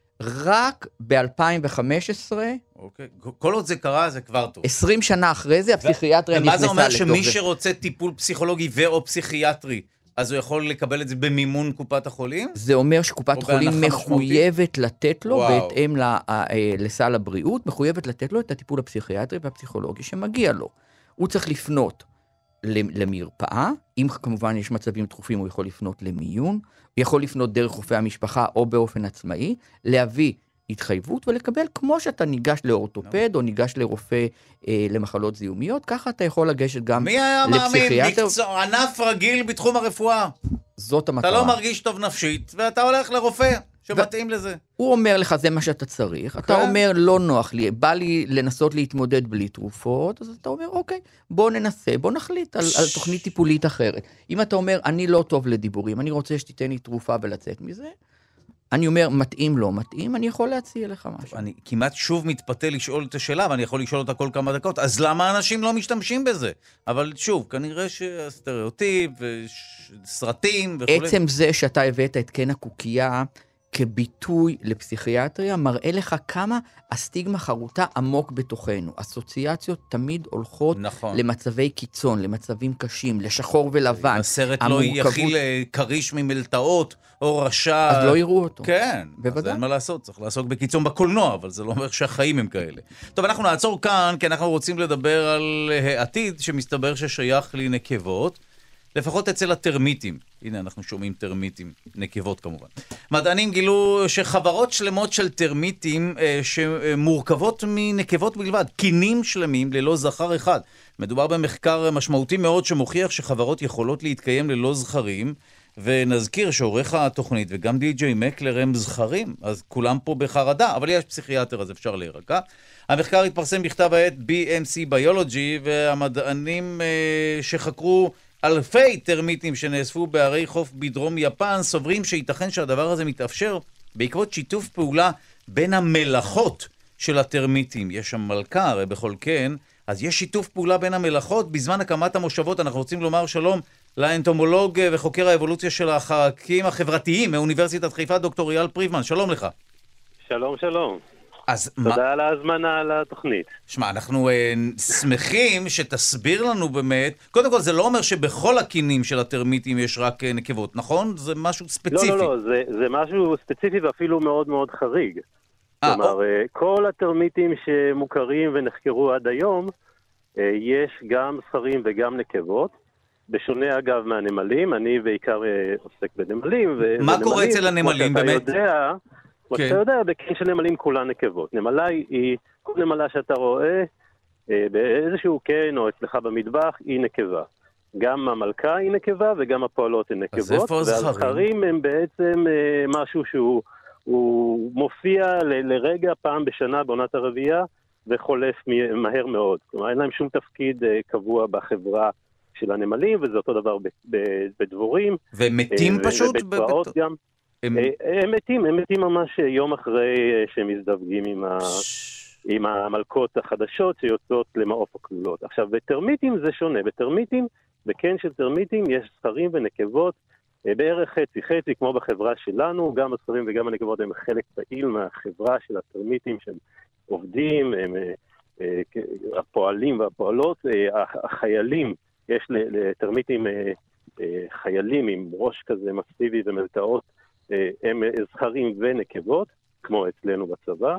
רק ב-2015... אוקיי. כל עוד זה קרה, זה כבר טוב. 20 שנה אחרי זה, הפסיכיאטריה נכנסה לתוך זה. ומה זה אומר שמי שרוצה טיפול פסיכולוגי ואו פסיכיאטרי, אז הוא יכול לקבל את זה במימון קופת החולים? זה אומר שקופת חולים מחויבת לתת לו, בהתאם לסל הבריאות, מחויבת לתת לו את הטיפול הפסיכיאטרי והפסיכולוגי שמגיע לו. הוא צריך לפנות למרפאה, אם כמובן יש מצבים דחופים הוא יכול לפנות למיון, הוא יכול לפנות דרך רופא המשפחה או באופן עצמאי, להביא התחייבות ולקבל כמו שאתה ניגש לאורתופד או ניגש לרופא למחלות זיהומיות, ככה אתה יכול לגשת גם מי היה מאמין? לפסיכיאטר. ענף רגיל בתחום הרפואה. זאת המטרה. אתה לא מרגיש טוב נפשית ואתה הולך לרופא שמתאים לזה. הוא אומר לך זה מה שאתה צריך, אתה אומר לא נוח לי, בא לי לנסות להתמודד בלי תרופות, אז אתה אומר אוקיי, בוא ננסה, בוא נחליט על תוכנית טיפולית אחרת. אם אתה אומר אני לא טוב לדיבורים, אני רוצה שתיתן לי תרופה ולצאת מזה, אני אומר, מתאים, לא מתאים, אני יכול להציע לך משהו. אני כמעט שוב מתפתה לשאול את השאלה, ואני יכול לשאול אותה כל כמה דקות, אז למה אנשים לא משתמשים בזה? אבל שוב, כנראה שהסטריאוטיפ וסרטים וכו'. עצם זה שאתה הבאת את קן הקוקייה כביטוי לפסיכיאטריה, מראה לך כמה הסטיגמה חרוטה עמוק בתוכנו. אסוציאציות תמיד הולכות למצבי קיצון, למצבים קשים, לשחור ולבן. הסרט לא יכיל קריש ממלטאות או רשע. אז לא יראו אותו. כן, אז אין מה לעשות, צריך לעסוק בקיצון בקולנוע, אבל זה לא אומר שהחיים הם כאלה. טוב, אנחנו נעצור כאן, כי אנחנו רוצים לדבר על העתיד שמסתבר ששייך לנקבות. לפחות אצל הטרמיטים. הנה, אנחנו שומעים טרמיטים, נקבות כמובן. מדענים גילו שחברות שלמות של טרמיטים שמורכבות מנקבות בלבד, קינים שלמים ללא זכר אחד. מדובר במחקר משמעותי מאוד שמוכיח שחברות יכולות להתקיים ללא זכרים, ונזכיר שעורך התוכנית וגם די.ג'יי מקלר הם זכרים, אז כולם פה בחרדה, אבל יש פסיכיאטר אז אפשר להירגע. המחקר התפרסם בכתב העת BMC Biology, והמדענים שחקרו אלפי טרמיטים שנאספו בערי חוף בדרום יפן, סוברים שייתכן שהדבר הזה מתאפשר בעקבות שיתוף פעולה בין המלאכות של הטרמיטים. יש שם מלכה, הרי בכל כן, אז יש שיתוף פעולה בין המלאכות. בזמן הקמת המושבות אנחנו רוצים לומר שלום לאנטומולוג וחוקר האבולוציה של החלקים החברתיים מאוניברסיטת חיפה, דוקטור אייל פריבמן. שלום לך. שלום, שלום. תודה על ההזמנה על התוכנית. שמע, אנחנו שמחים שתסביר לנו באמת. קודם כל, זה לא אומר שבכל הקינים של הטרמיטים יש רק נקבות, נכון? זה משהו ספציפי. לא, זה משהו ספציפי ואפילו מאוד מאוד חריג. כלומר, כל הטרמיטים שמוכרים ונחקרו עד היום, יש גם זכרים וגם נקבות. בשונה אגב מהנמלים, אני בעיקר עוסק בנמלים. מה קורה אצל הנמלים באמת? כמו שאתה יודע, בקין של נמלים כולה נקבות. נמלה היא, כל נמלה שאתה רואה באיזשהו קן או אצלך במטבח היא נקבה. גם המלכה היא נקבה וגם הפועלות הן נקבות. והזכרים הם בעצם משהו שהוא מופיע לרגע פעם בשנה בעונת הרבייה וחולף מהר מאוד. כלומר, אין להם שום תפקיד קבוע בחברה של הנמלים, וזה אותו דבר בדבורים. ומתים פשוט? ובצבאות גם. הם מתים ממש יום אחרי שהם מזדווגים עם המלכות החדשות שיוצאות למעוף הכלולות. עכשיו, בטרמיטים זה שונה. בטרמיטים, בקן של טרמיטים, יש זכרים ונקבות בערך חצי-חצי, כמו בחברה שלנו. גם הזכרים וגם הנקבות הם חלק פעיל מהחברה של הטרמיטים שהם עובדים, הם הפועלים והפועלות, החיילים, יש לטרמיטים חיילים עם ראש כזה מסיבי ומלטאות, הם זכרים ונקבות, כמו אצלנו בצבא,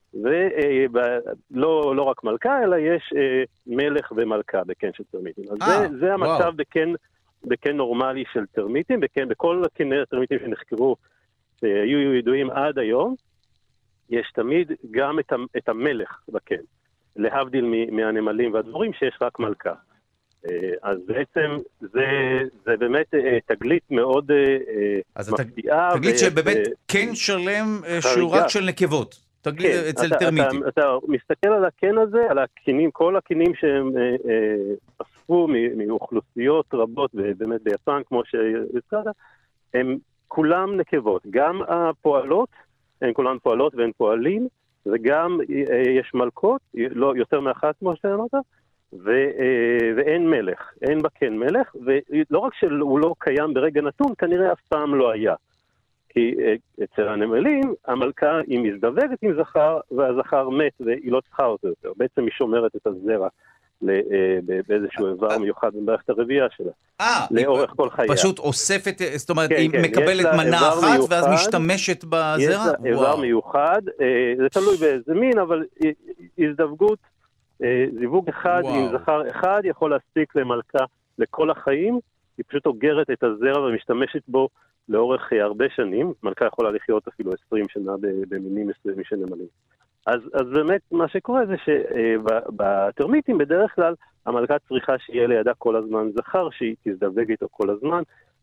ולא רק מלכה, אלא יש מלך ומלכה בקן של טרמיטים. אז זה המצב בקן נורמלי של טרמיטים, בכל קני הטרמיטים שנחקרו, היו ידועים עד היום, יש תמיד גם את המלך בקן, להבדיל מהנמלים והדבורים שיש רק מלכה. אז בעצם זה באמת תגלית מאוד מפתיעה. תגלית שבאמת קן שלם שהוא רק של נקבות. תגלית אצל טרמיטים. אתה מסתכל על הקן הזה, על הקינים, כל הקינים שהם אספו מאוכלוסיות רבות, ובאמת ביפן, כמו שהזכרת, הם כולם נקבות. גם הפועלות, הן כולן פועלות והן פועלים, וגם יש מלכות, לא יותר מאחת כמו שאתה אמרת, ואין מלך, אין בקן מלך, ולא רק שהוא לא קיים ברגע נתון, כנראה אף פעם לא היה. כי אצל הנמלים, המלכה היא מזדווגת עם זכר, והזכר מת והיא לא צריכה אותו יותר. בעצם היא שומרת את הזרע באיזשהו איבר מיוחד במערכת הרבייה שלה. לאורך כל חייה. פשוט אוספת, זאת אומרת, היא מקבלת מנה אחת ואז משתמשת בזרע? יש לה איבר מיוחד, זה תלוי באיזה מין, אבל הזדווגות, זיווג אחד עם זכר אחד יכול להספיק למלכה לכל החיים, היא פשוט אוגרת את הזרע ומשתמשת בו לאורך הרבה שנים. מלכה יכולה לחיות אפילו 20 שנה במינים מסוימים של נמלים. אז באמת מה שקורה זה שבטרמיטים בדרך כלל המלכה צריכה שיהיה לידה כל הזמן זכר, שהיא תזדווג איתו כל הזמן,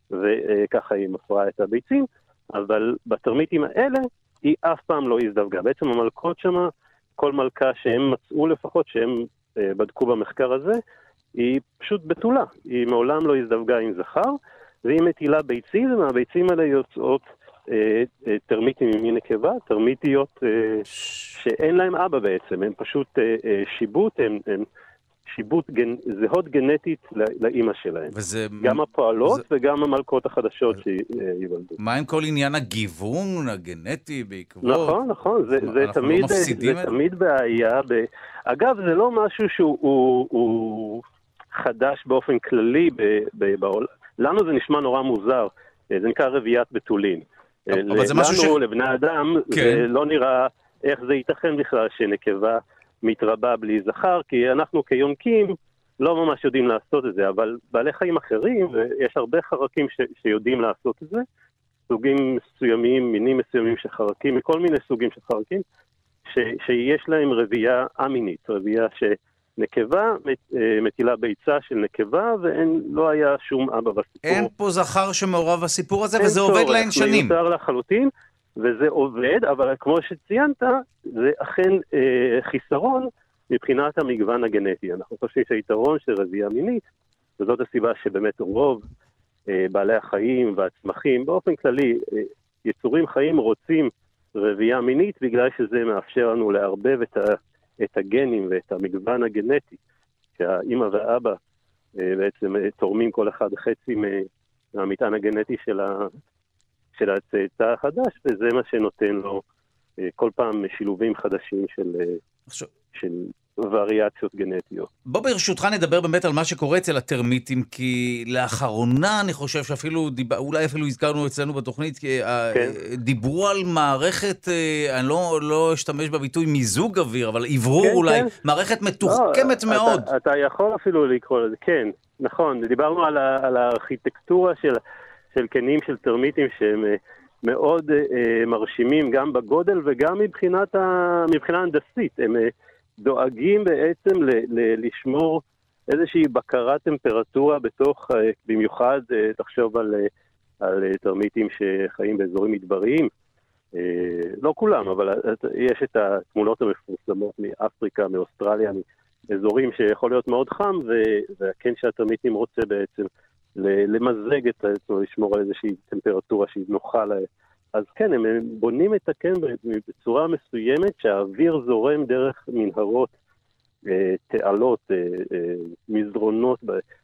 וככה היא מפרה את הביצים, אבל בטרמיטים האלה היא אף פעם לא הזדווגה. בעצם המלכות שמה, כל מלכה שהם מצאו לפחות, שהם בדקו במחקר הזה, היא פשוט בתולה. היא מעולם לא הזדווגה עם זכר, והיא מטילה ביצים, ומהביצים האלה יוצאות טרמיטים ממין נקבה, טרמיטיות שאין להם אבא בעצם, הם פשוט שיבוט, הם שיבוט זהות גנטית לאמא שלהם. גם הפועלות וגם המלכות החדשות שיוולדו. מה עם כל עניין הגיוון הגנטי בעקבות? נכון, זה תמיד בעיה. אגב, זה לא משהו שהוא חדש באופן כללי בעולם. לנו זה נשמע נורא מוזר, זה נקרא רביית בתולין. לנו, לבני אדם, זה לא נראה איך זה ייתכן בכלל שנקבה מתרבה בלי זכר, כי אנחנו כיונקים לא ממש יודעים לעשות את זה, אבל בעלי חיים אחרים, ויש הרבה חרקים שיודעים לעשות את זה, סוגים מסוימים, מינים מסוימים של חרקים, מכל מיני סוגים של חרקים, שיש להם רבייה אמינית, רבייה שנקבה מטילה ביצה של נקבה, ולא היה שום אבא בסיפור. אין פה זכר שמעורב בסיפור הזה, וזה עובד להם שנים. מיותר לחלוטין, וזה עובד, אבל כמו שציינת, זה אכן חיסרון מבחינת המגוון הגנטי. אנחנו חושבים שהיתרון של רבייה מינית, וזאת הסיבה שבאמת רוב בעלי החיים והצמחים, באופן כללי, יצורים חיים רוצים רבייה מינית, בגלל שזה מאפשר לנו לערבב את הגנים ואת המגוון הגנטי, שהאמא והאבא בעצם תורמים כל אחד חצי מהמטען הגנטי של הצאצא החדש, וזה מה שנותן לו כל פעם שילובים חדשים של וריאציות גנטיות. בוא ברשותך נדבר באמת על מה שקורה אצל הטרמיטים, כי לאחרונה אני חושב שאפילו, אולי אפילו הזכרנו אצלנו בתוכנית, דיברו על מערכת, אני לא אשתמש בביטוי מיזוג אוויר, אבל עברור אולי, מערכת מתוחכמת מאוד. אתה יכול אפילו לקרוא לזה, כן, נכון, דיברנו על הארכיטקטורה של קנים של טרמיטים שהם מאוד מרשימים גם בגודל וגם מבחינה הנדסית. הם דואגים בעצם לשמור איזושהי בקרת טמפרטורה בתוך, במיוחד תחשוב על טרמיטים שחיים באזורים מדבריים. לא כולם, אבל יש את התמונות המפורסמות מאפריקה, מאוסטרליה, מאזורים שיכול להיות מאוד חם, והקן שהטרמיטים רוצה בעצם למזג את עצמו, לשמור על איזושהי טמפרטורה שהיא נוחה לה. אז כן, הם בונים את הקן בצורה מסוימת שהאוויר זורם דרך מנהרות, תעלות, מזרונות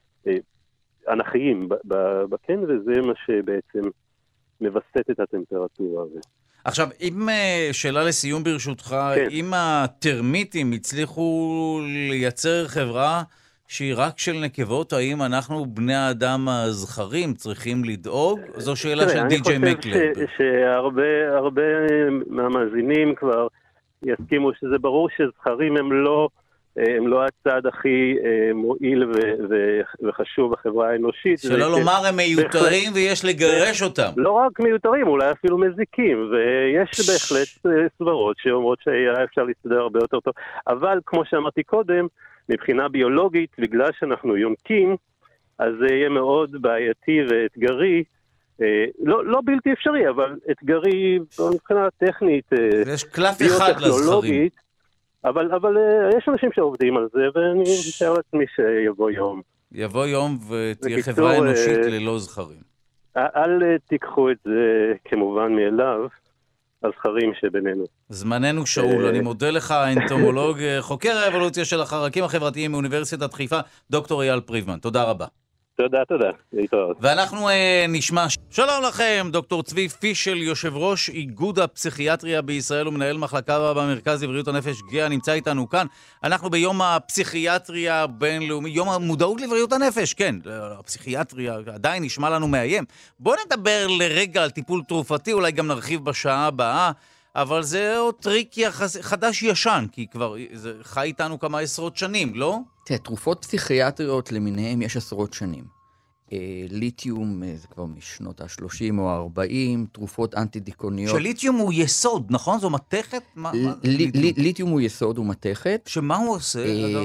אנכיים בקן, וזה מה שבעצם מבסט את הטמפרטורה. עכשיו, אם שאלה לסיום ברשותך, כן. אם הטרמיטים הצליחו לייצר חברה שהיא רק של נקבות, האם אנחנו בני האדם הזכרים צריכים לדאוג? זו שאלה של די.ג'יי מקלב. אני חושב שהרבה מהמאזינים כבר יסכימו שזה ברור שזכרים הם לא הצד הכי מועיל וחשוב בחברה האנושית. שלא לומר הם מיותרים ויש לגרש אותם. לא רק מיותרים, אולי אפילו מזיקים, ויש בהחלט סברות שאומרות שהיה אפשר להסתדר הרבה יותר טוב. אבל כמו שאמרתי קודם, מבחינה ביולוגית, בגלל שאנחנו יונקים, אז זה יהיה מאוד בעייתי ואתגרי, לא בלתי אפשרי, אבל אתגרי מבחינה טכנית, יש קלף אחד לזכרים. אבל יש אנשים שעובדים על זה, ואני מתאר לעצמי שיבוא יום. יבוא יום ותהיה חברה אנושית ללא זכרים. אל תיקחו את זה כמובן מאליו, הזכרים שבינינו. זמננו שאול, אני מודה לך, אנטומולוג, חוקר האבולוציה של החרקים החברתיים מאוניברסיטת חיפה, דוקטור אייל פריבמן. תודה רבה. תודה. להתראות. ואנחנו נשמע. שלום לכם, דוקטור צבי פישל, יושב ראש איגוד הפסיכיאטריה בישראל ומנהל מחלקה במרכז לבריאות הנפש גאה, נמצא איתנו כאן. אנחנו ביום הפסיכיאטריה הבינלאומי, יום המודעות לבריאות הנפש, כן, הפסיכיאטריה עדיין נשמע לנו מאיים. בואו נדבר לרגע על טיפול תרופתי, אולי גם נרחיב בשעה הבאה, אבל זה עוד טריק חדש ישן, כי כבר זה חי איתנו כמה עשרות שנים, לא? תרופות פסיכיאטריות למיניהם יש עשרות שנים. ליתיום זה כבר משנות ה-30 או ה-40, תרופות אנטי-דיכאוניות. שליתיום הוא יסוד, נכון? זו מתכת? ליתיום הוא יסוד, הוא מתכת. שמה הוא עושה?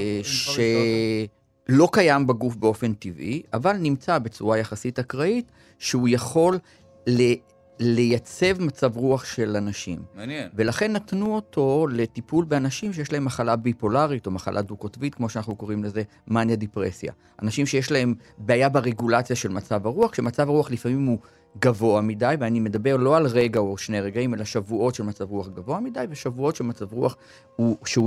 שלא קיים בגוף באופן טבעי, אבל נמצא בצורה יחסית אקראית, שהוא יכול לייצב מצב רוח של אנשים. מעניין. ולכן נתנו אותו לטיפול באנשים שיש להם מחלה ביפולרית או מחלה דו-קוטבית, כמו שאנחנו קוראים לזה, מניה דיפרסיה. אנשים שיש להם בעיה ברגולציה של מצב הרוח, כשמצב הרוח לפעמים הוא גבוה מדי, ואני מדבר לא על רגע או שני רגעים, אלא שבועות של מצב רוח גבוה מדי, ושבועות של מצב רוח שהוא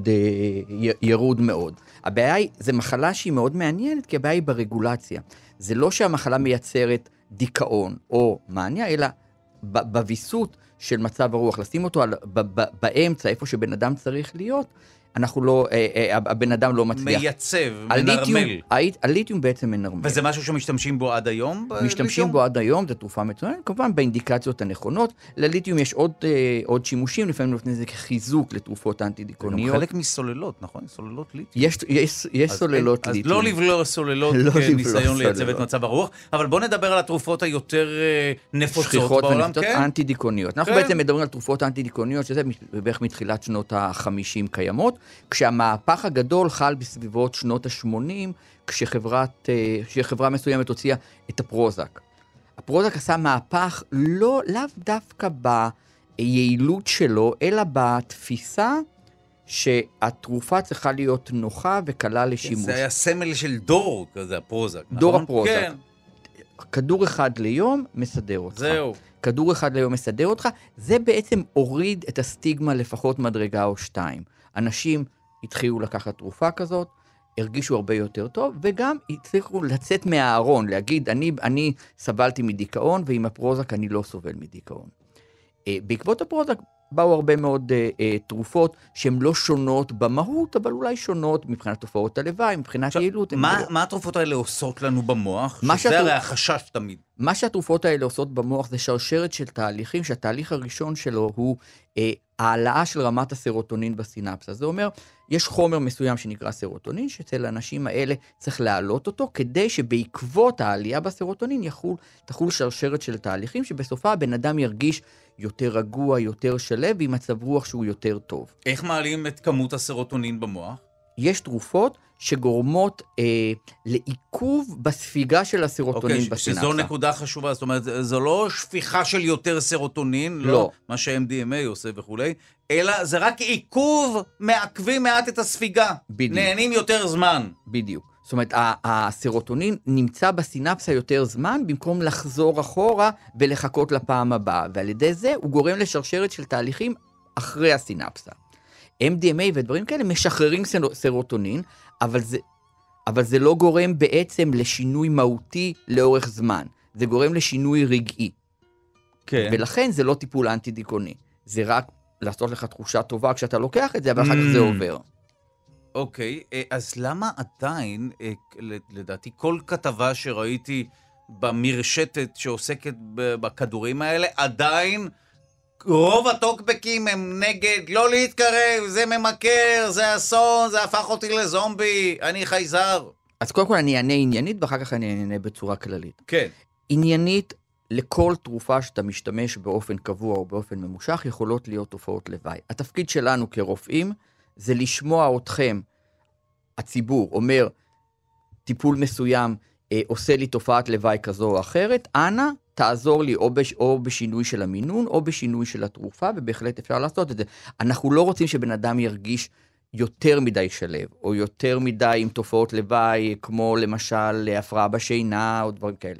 ירוד מאוד. הבעיה היא, זו מחלה שהיא מאוד מעניינת, כי הבעיה היא ברגולציה. זה לא שהמחלה מייצרת דיכאון או מניה, אלא בוויסות של מצב הרוח, לשים אותו באמצע, איפה שבן אדם צריך להיות, אנחנו לא, הבן אדם לא מצליח. מייצב, מנרמל. הליתיום בעצם מנרמל. וזה משהו שמשתמשים בו עד היום? משתמשים בו עד היום, זו תרופה מצוינת, כמובן באינדיקציות הנכונות. לליתיום יש עוד שימושים, לפעמים נותנים את זה כחיזוק לתרופות אנטי-דיכאוניות. גם חלק מסוללות, נכון? סוללות ליתיום. יש סוללות ליתיום. אז לא לבלור סוללות כניסיון לייצב את מצב הרוח, אבל בוא נדבר על התרופות היותר נפוצות בעולם. אנטי-דיכאוניות. אנחנו בעצם מדברים על תרופות אנטי-דיכאוניות, שזה בערך מתחילת שנות ה-50 קיימות, כשהמהפך הגדול חל בסביבות שנות ה-80, כשחברה מסוימת הוציאה את הפרוזק. הפרוזק עשה מהפך לאו דווקא ביעילות שלו, אלא בתפיסה שהתרופה צריכה להיות נוחה וקלה לשימוש. זה היה סמל של דור כזה, הפרוזק. דור הפרוזק. כן. כדור אחד ליום מסדר אותך. זהו. כדור אחד ליום מסדר אותך, זה בעצם הוריד את הסטיגמה לפחות מדרגה או שתיים. אנשים התחילו לקחת תרופה כזאת, הרגישו הרבה יותר טוב, וגם הצליחו לצאת מהארון, להגיד, אני סבלתי מדיכאון, ועם הפרוזק אני לא סובל מדיכאון. בעקבות הפרוזק באו הרבה מאוד תרופות שהן לא שונות במהות, אבל אולי שונות מבחינת תופעות הלוואי, מבחינת יעילות. מה התרופות האלה עושות לנו במוח? שזה הרי החשש תמיד. מה שהתרופות האלה עושות במוח זה שרשרת של תהליכים, שהתהליך הראשון שלו הוא העלאה של רמת הסרוטונין בסינפסה. זה אומר, יש חומר מסוים שנקרא סרוטונין, שאצל האנשים האלה צריך להעלות אותו, כדי שבעקבות העלייה בסרוטונין תחול שרשרת של תהליכים, שבסופה הבן אדם ירגיש יותר רגוע, יותר שלב, ועם מצב רוח שהוא יותר טוב. איך מעלים את כמות הסרוטונין במוח? יש תרופות שגורמות לעיכוב בספיגה של הסרוטונין בסינפסה. שזו נקודה חשובה, זאת אומרת, זו לא שפיכה של יותר סרוטונין, לא מה ש-MDMA עושה וכולי, אלא זה רק עיכוב, מעכבים מעט את הספיגה. בדיוק. נהנים יותר זמן. בדיוק. זאת אומרת, הסרוטונין נמצא בסינפסה יותר זמן, במקום לחזור אחורה ולחכות לפעם הבאה, ועל ידי זה הוא גורם לשרשרת של תהליכים אחרי הסינפסה. MDMA ודברים כאלה משחררים סרוטונין, אבל זה לא גורם בעצם לשינוי מהותי לאורך זמן. זה גורם לשינוי רגעי. כן. ולכן זה לא טיפול אנטי-דיכאוני. זה רק לעשות לך תחושה טובה כשאתה לוקח את זה, אבל אחר כך זה עובר. אוקיי, אז למה עדיין, לדעתי, כל כתבה שראיתי במרשתת שעוסקת בכדורים האלה, עדיין רוב הטוקבקים הם נגד, לא להתקרב, זה ממכר, זה אסון, זה הפך אותי לזומבי, אני חייזר. אז קודם כל אני אענה עניינית, ואחר כך אני אענה בצורה כללית. כן. עניינית, לכל תרופה שאתה משתמש באופן קבוע או באופן ממושך, יכולות להיות תופעות לוואי. התפקיד שלנו כרופאים, זה לשמוע אתכם, הציבור אומר, טיפול מסוים עושה לי תופעת לוואי כזו או אחרת, אנא, תעזור לי או בשינוי של המינון, או בשינוי של התרופה, ובהחלט אפשר לעשות את זה. אנחנו לא רוצים שבן אדם ירגיש יותר מדי שלב, או יותר מדי עם תופעות לוואי, כמו למשל הפרעה בשינה, או דברים כאלה.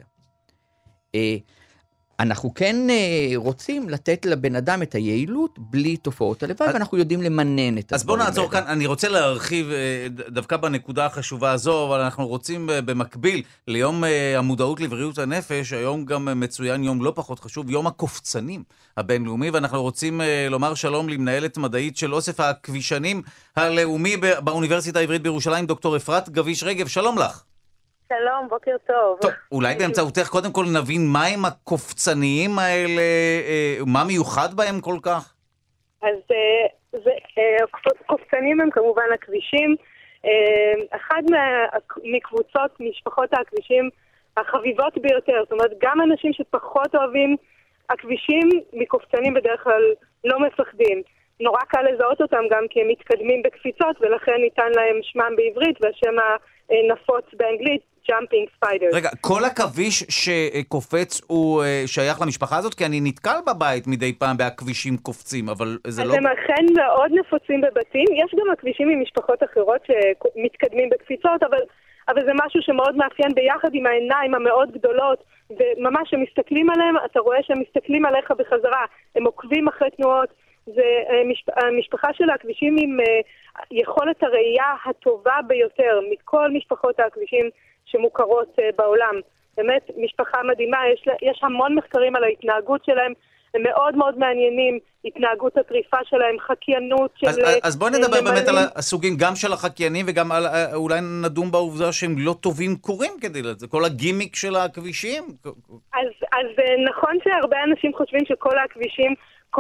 אנחנו כן רוצים לתת לבן אדם את היעילות בלי תופעות הלוואי, ואנחנו יודעים למנן את הדברים. אז בוא נעצור כאן, אני רוצה להרחיב דווקא בנקודה החשובה הזו, אבל אנחנו רוצים במקביל ליום המודעות לבריאות הנפש, היום גם מצוין יום לא פחות חשוב, יום הקופצנים הבינלאומי, ואנחנו רוצים לומר שלום למנהלת מדעית של אוסף הכבישנים הלאומי באוניברסיטה העברית בירושלים, דוקטור אפרת גביש רגב, שלום לך. שלום, בוקר טוב. טוב, אולי באמצעותך קודם כל נבין מה הם הקופצניים האלה, מה מיוחד בהם כל כך? אז קופצנים הם כמובן הכבישים, אחד מקבוצות משפחות הכבישים החביבות ביותר, זאת אומרת, גם אנשים שפחות אוהבים הכבישים מקופצנים בדרך כלל לא מפחדים. נורא קל לזהות אותם גם כי הם מתקדמים בקפיצות, ולכן ניתן להם שמם בעברית, והשם הנפוץ באנגלית, Jumping Spiders. רגע, כל הכביש שקופץ הוא שייך למשפחה הזאת? כי אני נתקל בבית מדי פעם בהכבישים קופצים, אבל זה לא... אז הם אכן מאוד נפוצים בבתים. יש גם הכבישים ממשפחות אחרות שמתקדמים בקפיצות, אבל זה משהו שמאוד מאפיין ביחד עם העיניים המאוד גדולות, וממש הם מסתכלים עליהם, אתה רואה שהם מסתכלים עליך בחזרה, הם עוקבים אחרי תנועות. זה המשפחה של הכבישים עם יכולת הראייה הטובה ביותר מכל משפחות הכבישים שמוכרות בעולם. באמת משפחה מדהימה, יש המון מחקרים על ההתנהגות שלהם, הם מאוד מאוד מעניינים, התנהגות הטריפה שלהם, חקיינות של... אז בואי נדבר באמת על הסוגים, גם של החקיינים וגם על, אולי נדון בעובדה שהם לא טובים קוראים כדי לזה, כל הגימיק של הכבישים. אז נכון שהרבה אנשים חושבים שכל הכבישים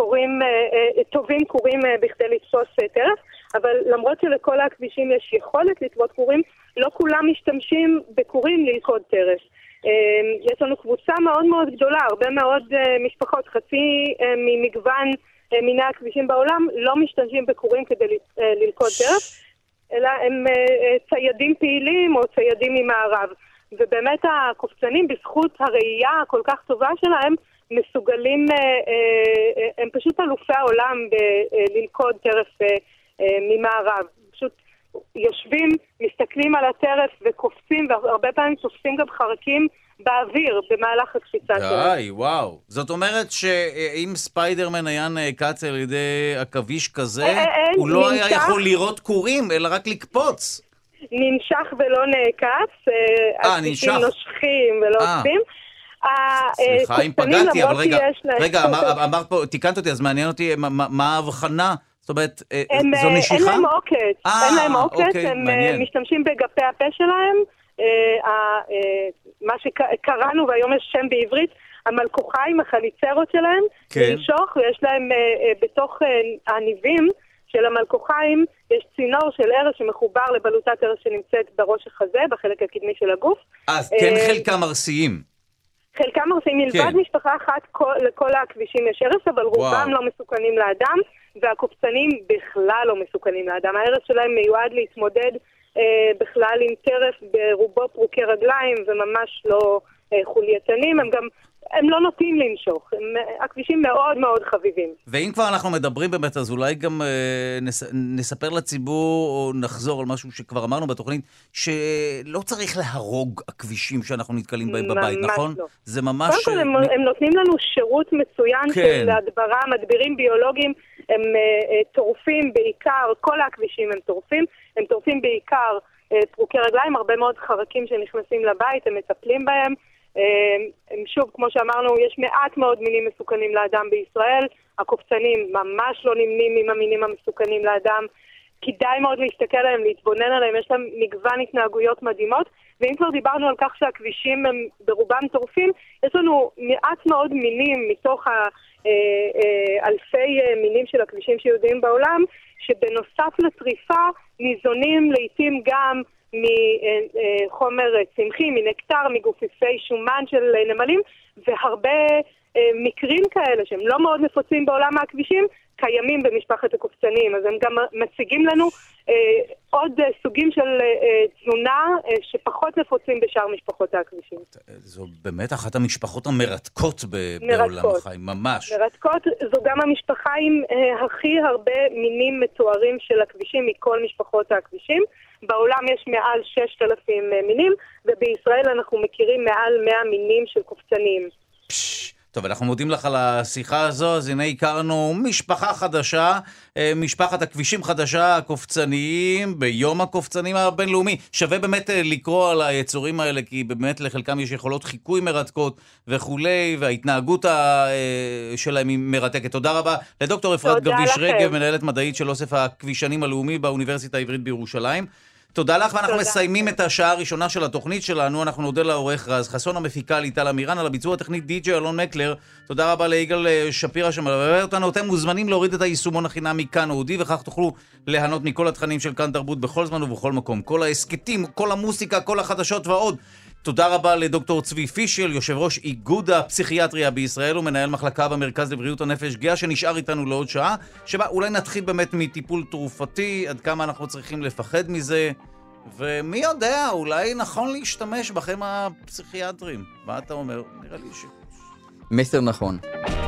טובים קוראים בכדי לתפוס טרף, אבל למרות שלכל הכבישים יש יכולת לתפוס קוראים, לא כולם משתמשים בקוראים ללכוד טרף. יש לנו קבוצה מאוד מאוד גדולה, הרבה מאוד משפחות, חצי ממגוון מיני הכבישים בעולם לא משתמשים בקוראים כדי ללכוד טרף, אלא הם ציידים פעילים או ציידים ממערב. ובאמת הקופצנים בזכות הראייה הכל כך טובה שלהם מסוגלים, הם פשוט אלופי העולם ללכוד טרף ממערב. פשוט יושבים, מסתכלים על הטרף וקופצים, והרבה פעמים תופסים גם חרקים באוויר במהלך הקפיצה שלהם. וואו. זאת אומרת שאם ספיידרמן היה נעקץ על ידי עכביש כזה, הוא לא היה יכול לראות קורים, אלא רק לקפוץ. ננשך ולא נעקץ, הכבישים נושכים ולא עושים. סליחה אם פגעתי, אבל רגע, אמרת פה, תיקנת אותי, אז מעניין אותי מה ההבחנה, זאת אומרת, זו נשיכה? אין להם עוקץ, הם משתמשים בגפי הפה שלהם, מה שקראנו והיום יש שם בעברית, המלקוחיים, החליצרות שלהם, לנשוך, ויש להם בתוך הניבים של המלקוחיים, יש צינור של ארץ שמחובר לבלוטת ארץ שנמצאת בראש החזה, בחלק הקדמי של הגוף. אז כן חלקם ארסיים. חלקם ארסיים, מלבד משפחה אחת, לכל הכבישים יש ארץ, אבל רובם לא מסוכנים לאדם, והקופצנים בכלל לא מסוכנים לאדם. הארץ שלהם מיועד להתמודד בכלל עם טרף, ברובו פרוקי רגליים, וממש לא חולייתנים, הם לא נוטים לנשוך, הכבישים מאוד מאוד חביבים. ואם כבר אנחנו מדברים באמת, אז אולי גם נספר לציבור, או נחזור על משהו שכבר אמרנו בתוכנית, שלא צריך להרוג הכבישים שאנחנו נתקלים בהם בבית, נכון? לא. זה ממש... קודם כל, הם נותנים לנו שירות מצוין של הדברה, מדבירים ביולוגיים, הם טורפים בעיקר, כל הכבישים הם טורפים בעיקר פרוקי רגליים, הרבה מאוד חרקים שנכנסים לבית, הם מטפלים בהם, שוב, כמו שאמרנו, יש מעט מאוד מינים מסוכנים לאדם בישראל, הקופצנים ממש לא נמנים עם המינים המסוכנים לאדם, כדאי מאוד להסתכל עליהם, להתבונן עליהם, יש להם מגוון התנהגויות מדהימות, ואם כבר דיברנו על כך שהכבישים הם ברובם טורפים, יש לנו מעט מאוד מינים מתוך אלפי מינים של הכבישים שיודעים בעולם, שבנוסף לטריפה ניזונים לעתים גם מחומר צמחי, מנקטר, מגופיפי שומן של נמלים, והרבה מקרים כאלה שהם לא מאוד נפוצים בעולם הכבישים, קיימים במשפחת הקופצנים. אז הם גם מציגים לנו עוד סוגים של תזונה שפחות נפוצים בשאר משפחות הכבישים. זו באמת אחת המשפחות המרתקות בעולם החיים, ממש. מרתקות, זו גם המשפחה עם הכי הרבה מינים מתוארים של הכבישים מכל משפחות הכבישים. בעולם יש מעל 6,000 מינים, ובישראל אנחנו מכירים מעל 100 מינים של קופצנים. טוב, אנחנו מודים לך על השיחה הזו, אז הנה הכרנו משפחה חדשה, משפחת הכבישים חדשה, הקופצניים, ביום הקופצנים הבינלאומי. שווה באמת לקרוא על היצורים האלה, כי באמת לחלקם יש יכולות חיקוי מרתקות וכולי, וההתנהגות שלהם היא מרתקת. תודה רבה לדוקטור אפרת גביש רגב, מנהלת מדעית של אוסף הכבישנים הלאומי באוניברסיטה העברית בירושלים. תודה לך, ואנחנו תודה. מסיימים את השעה הראשונה של התוכנית שלנו. אנחנו נודה לעורך רז חסון, המפיקה ליטל אמירן, על הביצוע הטכנית די.ג'יי אלון מקלר. תודה רבה ליגאל שפירא שמלווה אותנו. אתם מוזמנים להוריד את היישומון החינמי כאן אודי, וכך תוכלו ליהנות מכל התכנים של כאן תרבות בכל זמן ובכל מקום. כל העסקטים, כל המוסיקה, כל החדשות ועוד. תודה רבה לדוקטור צבי פישל, יושב ראש איגוד הפסיכיאטריה בישראל ומנהל מחלקה במרכז לבריאות הנפש גאה, שנשאר איתנו לעוד שעה, שבה אולי נתחיל באמת מטיפול תרופתי, עד כמה אנחנו צריכים לפחד מזה, ומי יודע, אולי נכון להשתמש בכם הפסיכיאטרים. מה אתה אומר? נראה לי מסר נכון.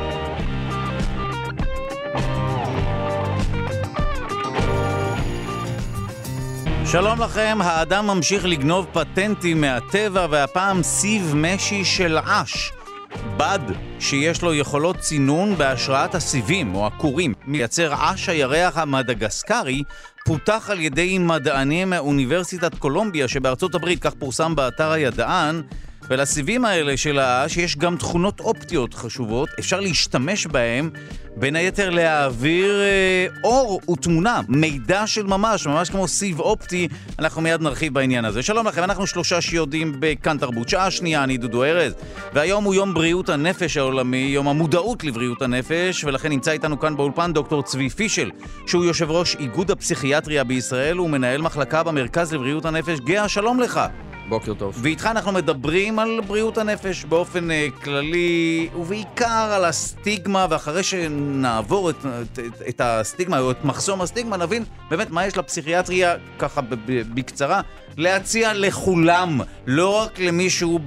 שלום לכם, האדם ממשיך לגנוב פטנטים מהטבע, והפעם סיב משי של עש. בד שיש לו יכולות צינון בהשראת הסיבים או הכורים. מייצר עש הירח המדגסקרי פותח על ידי מדענים מאוניברסיטת קולומביה שבארצות הברית, כך פורסם באתר הידען, ולסיבים האלה של העש יש גם תכונות אופטיות חשובות, אפשר להשתמש בהם, בין היתר להעביר אור ותמונה, מידע של ממש כמו סיב אופטי. אנחנו מיד נרחיב בעניין הזה. שלום לכם, אנחנו שלושה שיודעים בכאן תרבות. שעה שנייה, אני דודו ארז, והיום הוא יום בריאות הנפש העולמי, יום המודעות לבריאות הנפש, ולכן נמצא איתנו כאן באולפן דוקטור צבי פישל, שהוא יושב ראש איגוד הפסיכיאטריה בישראל ומנהל מחלקה במרכז לבריאות הנפש גאה. שלום לך. בוקר טוב. ואיתך אנחנו מדברים על בריאות הנפש באופן כללי, ובעיקר על הסטיגמה, ואחרי שנעבור את הסטיגמה, או את מחסום הסטיגמה, נבין באמת מה יש לפסיכיאטריה, ככה בקצרה, להציע לכולם, לא רק למישהו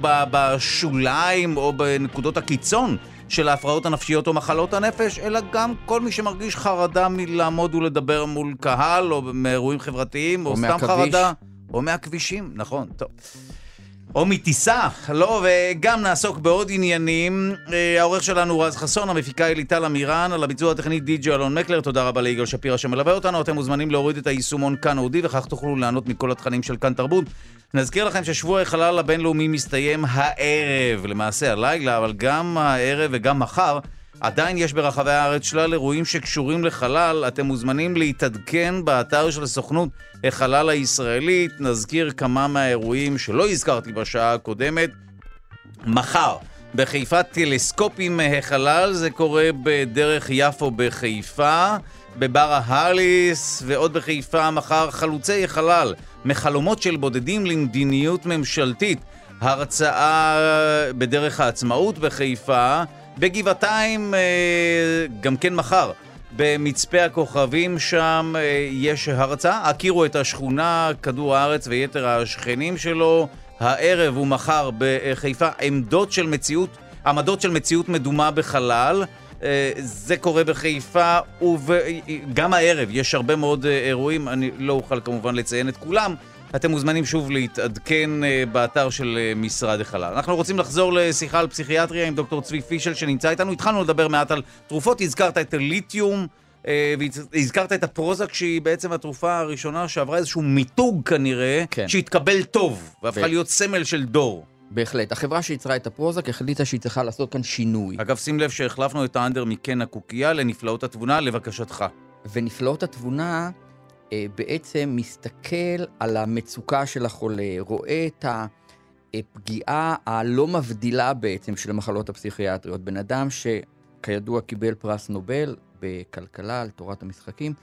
בשוליים או בנקודות הקיצון של ההפרעות הנפשיות או מחלות הנפש, אלא גם כל מי שמרגיש חרדה מלעמוד ולדבר מול קהל, או מאירועים חברתיים, או סתם חרדה. או מהכבישים, נכון, טוב. או מטיסה, לא, וגם נעסוק בעוד עניינים. העורך שלנו רז חסון, המפיקה היא ליטל אמירן, על הביצוע הטכנית די.ג'יי אלון מקלר. תודה רבה ליגאל שפירא שמלווה אותנו. אתם מוזמנים להוריד את היישומון כאן אודי, וכך תוכלו לענות מכל התכנים של כאן תרבות. נזכיר לכם ששבוע החלל הבינלאומי מסתיים הערב, למעשה הלילה, אבל גם הערב וגם מחר. עדיין יש ברחבי הארץ שלל אירועים שקשורים לחלל. אתם מוזמנים להתעדכן באתר של הסוכנות החלל הישראלית. נזכיר כמה מהאירועים שלא הזכרתי בשעה הקודמת. מחר בחיפה טלסקופים החלל, זה קורה בדרך יפו בחיפה, בבר ההליס, ועוד בחיפה מחר חלוצי החלל, מחלומות של בודדים למדיניות ממשלתית, הרצאה בדרך העצמאות בחיפה. בגבעתיים גם כן מחר במצפה הכוכבים, שם יש הרצאה, הכירו את השכונה, כדור הארץ ויתר השכנים שלו. הערב ומחר בחיפה עמדות של מציאות מדומה בחלל, זה קורה בחיפה, וגם הערב יש הרבה מאוד אירועים, אני לא אוכל כמובן לציין את כולם. אתם מוזמנים שוב להתעדכן באתר של משרד החלל. אנחנו רוצים לחזור לשיחה על פסיכיאטריה עם דוקטור צבי פישל שנמצא איתנו. התחלנו לדבר מעט על תרופות, הזכרת את הליתיום, והזכרת את הפרוזק, שהיא בעצם התרופה הראשונה שעברה איזשהו מיתוג כנראה, כן. שהתקבל טוב, והפכה להיות סמל של דור. בהחלט. החברה שיצרה את הפרוזק החליטה שהיא צריכה לעשות כאן שינוי. אגב, שים לב שהחלפנו את האנדר מקן הקוקייה לנפלאות התבונה, לבקשתך. ונפלאות התבונה בעצם מסתכל על המצוקה של החולה, רואה את הפגיעה הלא מבדילה בעצם של המחלות הפסיכיאטריות. בן אדם שכידוע קיבל פרס נובל בכלכלה על תורת המשחקים,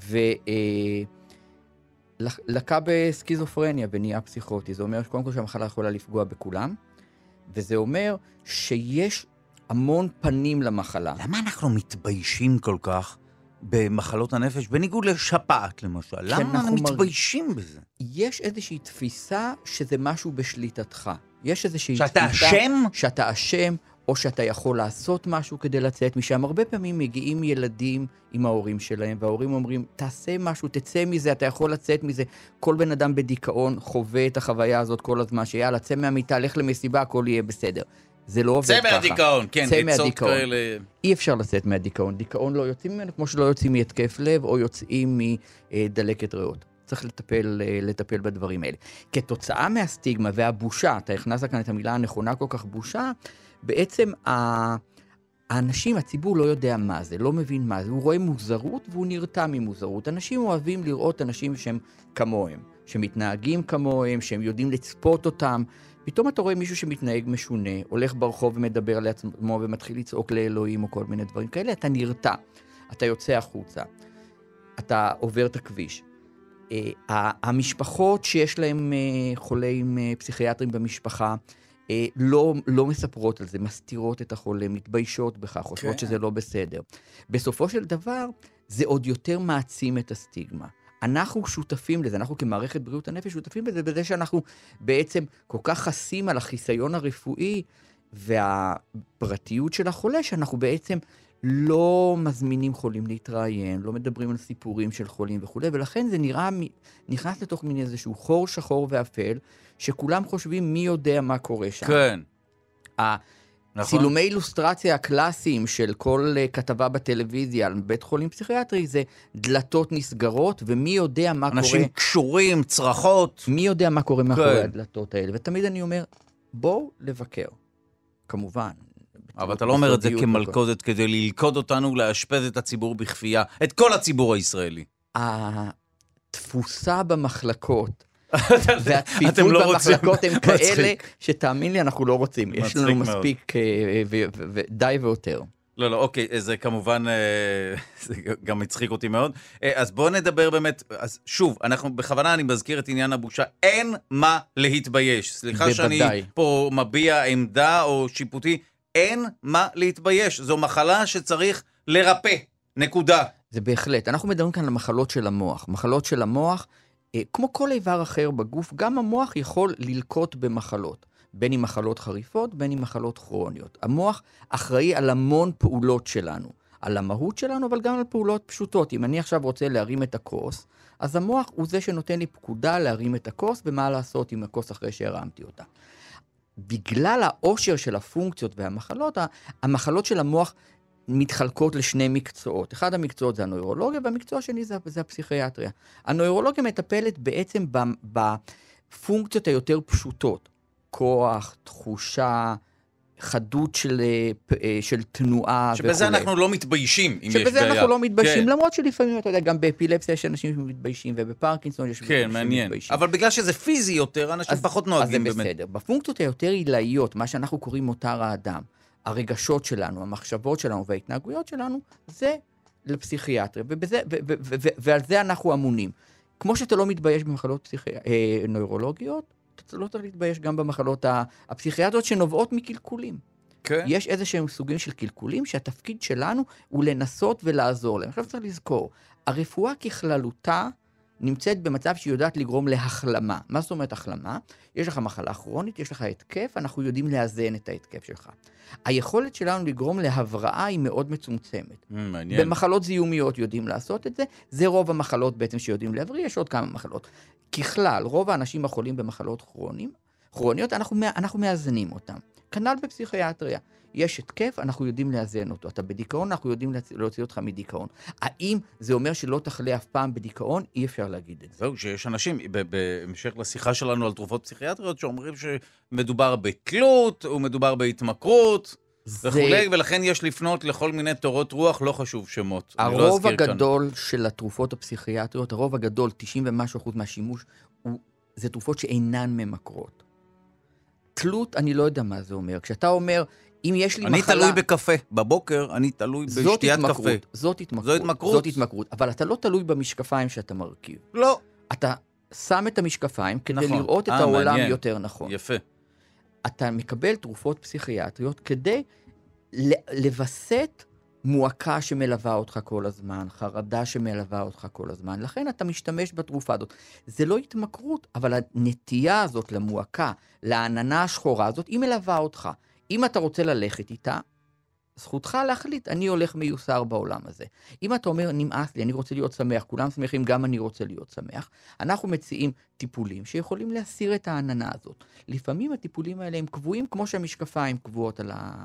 ולקה בסקיזופרניה ונהיה פסיכוטי. זה אומר שקודם כל שהמחלה יכולה לפגוע בכולם, וזה אומר שיש המון פנים למחלה. למה אנחנו מתביישים כל כך במחלות הנפש, בניגוד לשפעת למשל? למה אנחנו מתביישים בזה? יש איזושהי תפיסה שזה משהו בשליטתך. יש איזושהי שאתה אשם? שאתה אשם, או שאתה יכול לעשות משהו כדי לצאת משם. הרבה פעמים מגיעים ילדים עם ההורים שלהם, וההורים אומרים, תעשה משהו, תצא מזה, אתה יכול לצאת מזה. כל בן אדם בדיכאון חווה את החוויה הזאת כל הזמן, שיאללה, צא מהמיטה, לך למסיבה, הכל יהיה בסדר. זה לא עובד ככה. צא מהדיכאון, כן, עצות כאלה. אי אפשר לצאת מהדיכאון. דיכאון לא יוצאים ממנו, כמו שלא יוצאים מהתקף לב, או יוצאים מדלקת ריאות. צריך לטפל בדברים האלה. כתוצאה מהסטיגמה והבושה, אתה הכנסת כאן את המילה הנכונה כל כך, בושה, בעצם האנשים, הציבור לא יודע מה זה, לא מבין מה זה. הוא רואה מוזרות והוא נרתע ממוזרות. אנשים אוהבים לראות אנשים שהם כמוהם, שמתנהגים כמוהם, שהם יודעים לצפות אותם. פתאום אתה רואה מישהו שמתנהג משונה, הולך ברחוב ומדבר על עצמו ומתחיל לצעוק לאלוהים או כל מיני דברים כאלה, אתה נרתע, אתה יוצא החוצה, אתה עובר את הכביש. המשפחות שיש להם חולים פסיכיאטרים במשפחה, לא מספרות על זה, מסתירות את החולה, מתביישות בכך, חושבות שזה לא בסדר. בסופו של דבר, זה עוד יותר מעצים את הסטיגמה. אנחנו שותפים לזה, אנחנו כמערכת בריאות הנפש שותפים לזה, בזה שאנחנו בעצם כל כך חסים על החיסיון הרפואי והפרטיות של החולה, שאנחנו בעצם לא מזמינים חולים להתראיין, לא מדברים על סיפורים של חולים וכו', ולכן זה נכנס לתוך מין איזשהו חור שחור ואפל, שכולם חושבים מי יודע מה קורה שם. כן. צילומי אילוסטרציה הקלאסיים של כל כתבה בטלוויזיה על בית חולים פסיכיאטרי, זה דלתות נסגרות, ומי יודע מה קורה... אנשים קשורים, צרחות. מי יודע מה קורה מאחורי הדלתות האלה. ותמיד אני אומר, בואו לבקר. כמובן. אבל אתה לא אומר את זה כמלכודת, כדי ללכוד אותנו, להשפז את הציבור בכפייה, את כל הציבור הישראלי. התפוסה במחלקות, והצפיפות במחלקות הם כאלה, שתאמין לי, אנחנו לא רוצים. יש לנו מספיק די ויותר. לא, אוקיי, זה כמובן, זה גם מצחיק אותי מאוד. אז בואו נדבר באמת, אז שוב, בכוונה אני מזכיר את עניין הבושה, אין מה להתבייש. סליחה שאני פה מביע עמדה או שיפוטי, אין מה להתבייש. זו מחלה שצריך לרפא, נקודה. זה בהחלט. אנחנו מדברים כאן על מחלות של המוח. מחלות של המוח, כמו כל איבר אחר בגוף, גם המוח יכול ללקות במחלות. בין עם מחלות חריפות, בין עם מחלות כרוניות. המוח אחראי על המון פעולות שלנו. על המהות שלנו, אבל גם על פעולות פשוטות. אם אני עכשיו רוצה להרים את הכוס, אז המוח הוא זה שנותן לי פקודה להרים את הכוס, ומה לעשות עם הכוס אחרי שהרמתי אותה. בגלל העושר של הפונקציות והמחלות, המחלות של המוח מתחלקות לשני מקצועות. אחד המקצועות זה הנוירולוגיה, והמקצוע השני זה הפסיכיאטריה. הנוירולוגיה מטפלת בעצם בפונקציות היותר פשוטות. כוח, תחושה, חדות של תנועה וכו'. שבזה אנחנו לא מתביישים, אם יש בעיה. שבזה אנחנו לא מתביישים, למרות שלפעמים, אתה יודע, גם באפילפסיה יש אנשים שמתביישים, ובפרקינסון יש אנשים שמתביישים. אבל בגלל שזה פיזי יותר, אנשים פחות נוהגים באמת. אז זה בסדר. בפונקציות היותר עילאיות, מה שאנחנו קוראים מותר האדם, הרגשות שלנו, המחשבות שלנו וההתנהגויות שלנו, זה לפסיכיאטריה, ועל זה אנחנו אמונים. כמו שאתה לא מתבייש במחלות נוירולוגיות, אתה לא צריך להתבייש גם במחלות הפסיכיאטריות שנובעות מקלקולים. כן. יש איזה שהם סוגים של קלקולים שהתפקיד שלנו הוא לנסות ולעזור להם. עכשיו צריך לזכור, הרפואה ככללותה נמצאת במצב שהיא יודעת לגרום להחלמה. מה זאת אומרת החלמה? יש לך מחלה כרונית, יש לך התקף, אנחנו יודעים לאזן את ההתקף שלך. היכולת שלנו לגרום להבראה היא מאוד מצומצמת. מעניין. במחלות זיהומיות יודעים לעשות את זה, זה רוב המחלות בעצם שיודעים להבריא, יש עוד כמה מחלות. ככלל, רוב האנשים החולים במחלות כרוניות, אנחנו מאזנים אותם. כנ"ל בפסיכיאטריה. יש התקף, אנחנו יודעים לאזן אותו. אתה בדיכאון, אנחנו יודעים להוציא אותך מדיכאון. האם זה אומר שלא תחלה אף פעם בדיכאון? אי אפשר להגיד את זה. זהו, שיש אנשים, בהמשך לשיחה שלנו על תרופות פסיכיאטריות, שאומרים שמדובר בתלות, ומדובר בהתמכרות, וכולי, ולכן יש לפנות לכל מיני תורות רוח, לא חשוב שמות. הרוב הגדול של התרופות הפסיכיאטריות, הרוב הגדול, 90% ומשהו מהשימוש, זה תרופות שאינן ממכרות. תלות, אני לא יודע מה זה אומר. כשאתה אומר, אם יש לי מחלה... אני תלוי בקפה. בבוקר אני תלוי בשתיית קפה. זאת התמכרות. אבל אתה לא תלוי במשקפיים שאתה מרכיב. לא. אתה שם את המשקפיים כדי לראות את העולם יותר נכון. יפה. אתה מקבל תרופות פסיכיאטריות כדי לבסט מועקה שמלווה אותך כל הזמן, חרדה שמלווה אותך כל הזמן. לכן אתה משתמש בתרופה הזאת. זה לא התמכרות, אבל הנטייה הזאת למועקה, לעננה השחורה הזאת, היא מלווה אותך. אם אתה רוצה ללכת איתה, זכותך להחליט, אני הולך מיוסר בעולם הזה. אם אתה אומר, נמאס לי, אני רוצה להיות שמח, כולם שמחים, גם אני רוצה להיות שמח, אנחנו מציעים טיפולים שיכולים להסיר את העננה הזאת. לפעמים הטיפולים האלה הם קבועים כמו שהמשקפיים קבועות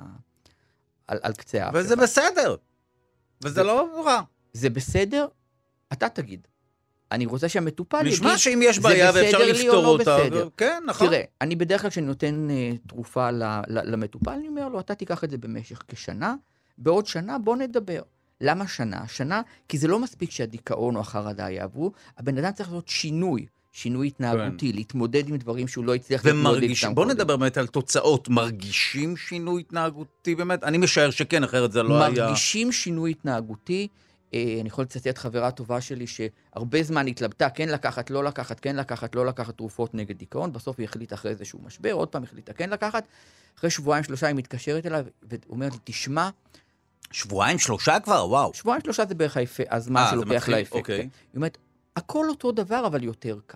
על קצה האף. וזה בסדר. וזה לא רע. זה בסדר? אתה תגיד. אני רוצה שהמטופל יגיד, נשמע שאם יש בעיה ואפשר לפתור אותה. כן, נכון. תראה, אני בדרך כלל כשאני נותן תרופה למטופל, אני אומר לו, אתה תיקח את זה במשך כשנה, בעוד שנה בוא נדבר. למה שנה? שנה, כי זה לא מספיק שהדיכאון או החרדה יעברו, הבן אדם צריך לעשות שינוי שינוי התנהגותי, להתמודד עם דברים שהוא לא הצליח להתמודד איתם. בוא נדבר באמת על תוצאות. מרגישים שינוי התנהגותי באמת? אני משער שכן, אחרת זה לא היה... מרגישים שינוי התנהגותי. אני יכול לצטט חברה טובה שלי שהרבה זמן התלבטה, כן לקחת, לא לקחת, כן לקחת, לא לקחת תרופות נגד דיכאון, בסוף היא החליטה אחרי איזשהו משבר, עוד פעם החליטה כן לקחת, אחרי שבועיים שלושה היא מתקשרת אליו ואומרת לי, תשמע, שבועיים שלושה כבר? וואו. שבועיים שלושה זה בערך הזמן שלוקח לאפקט. אוקיי. היא אומרת, הכל אותו דבר, אבל יותר קל.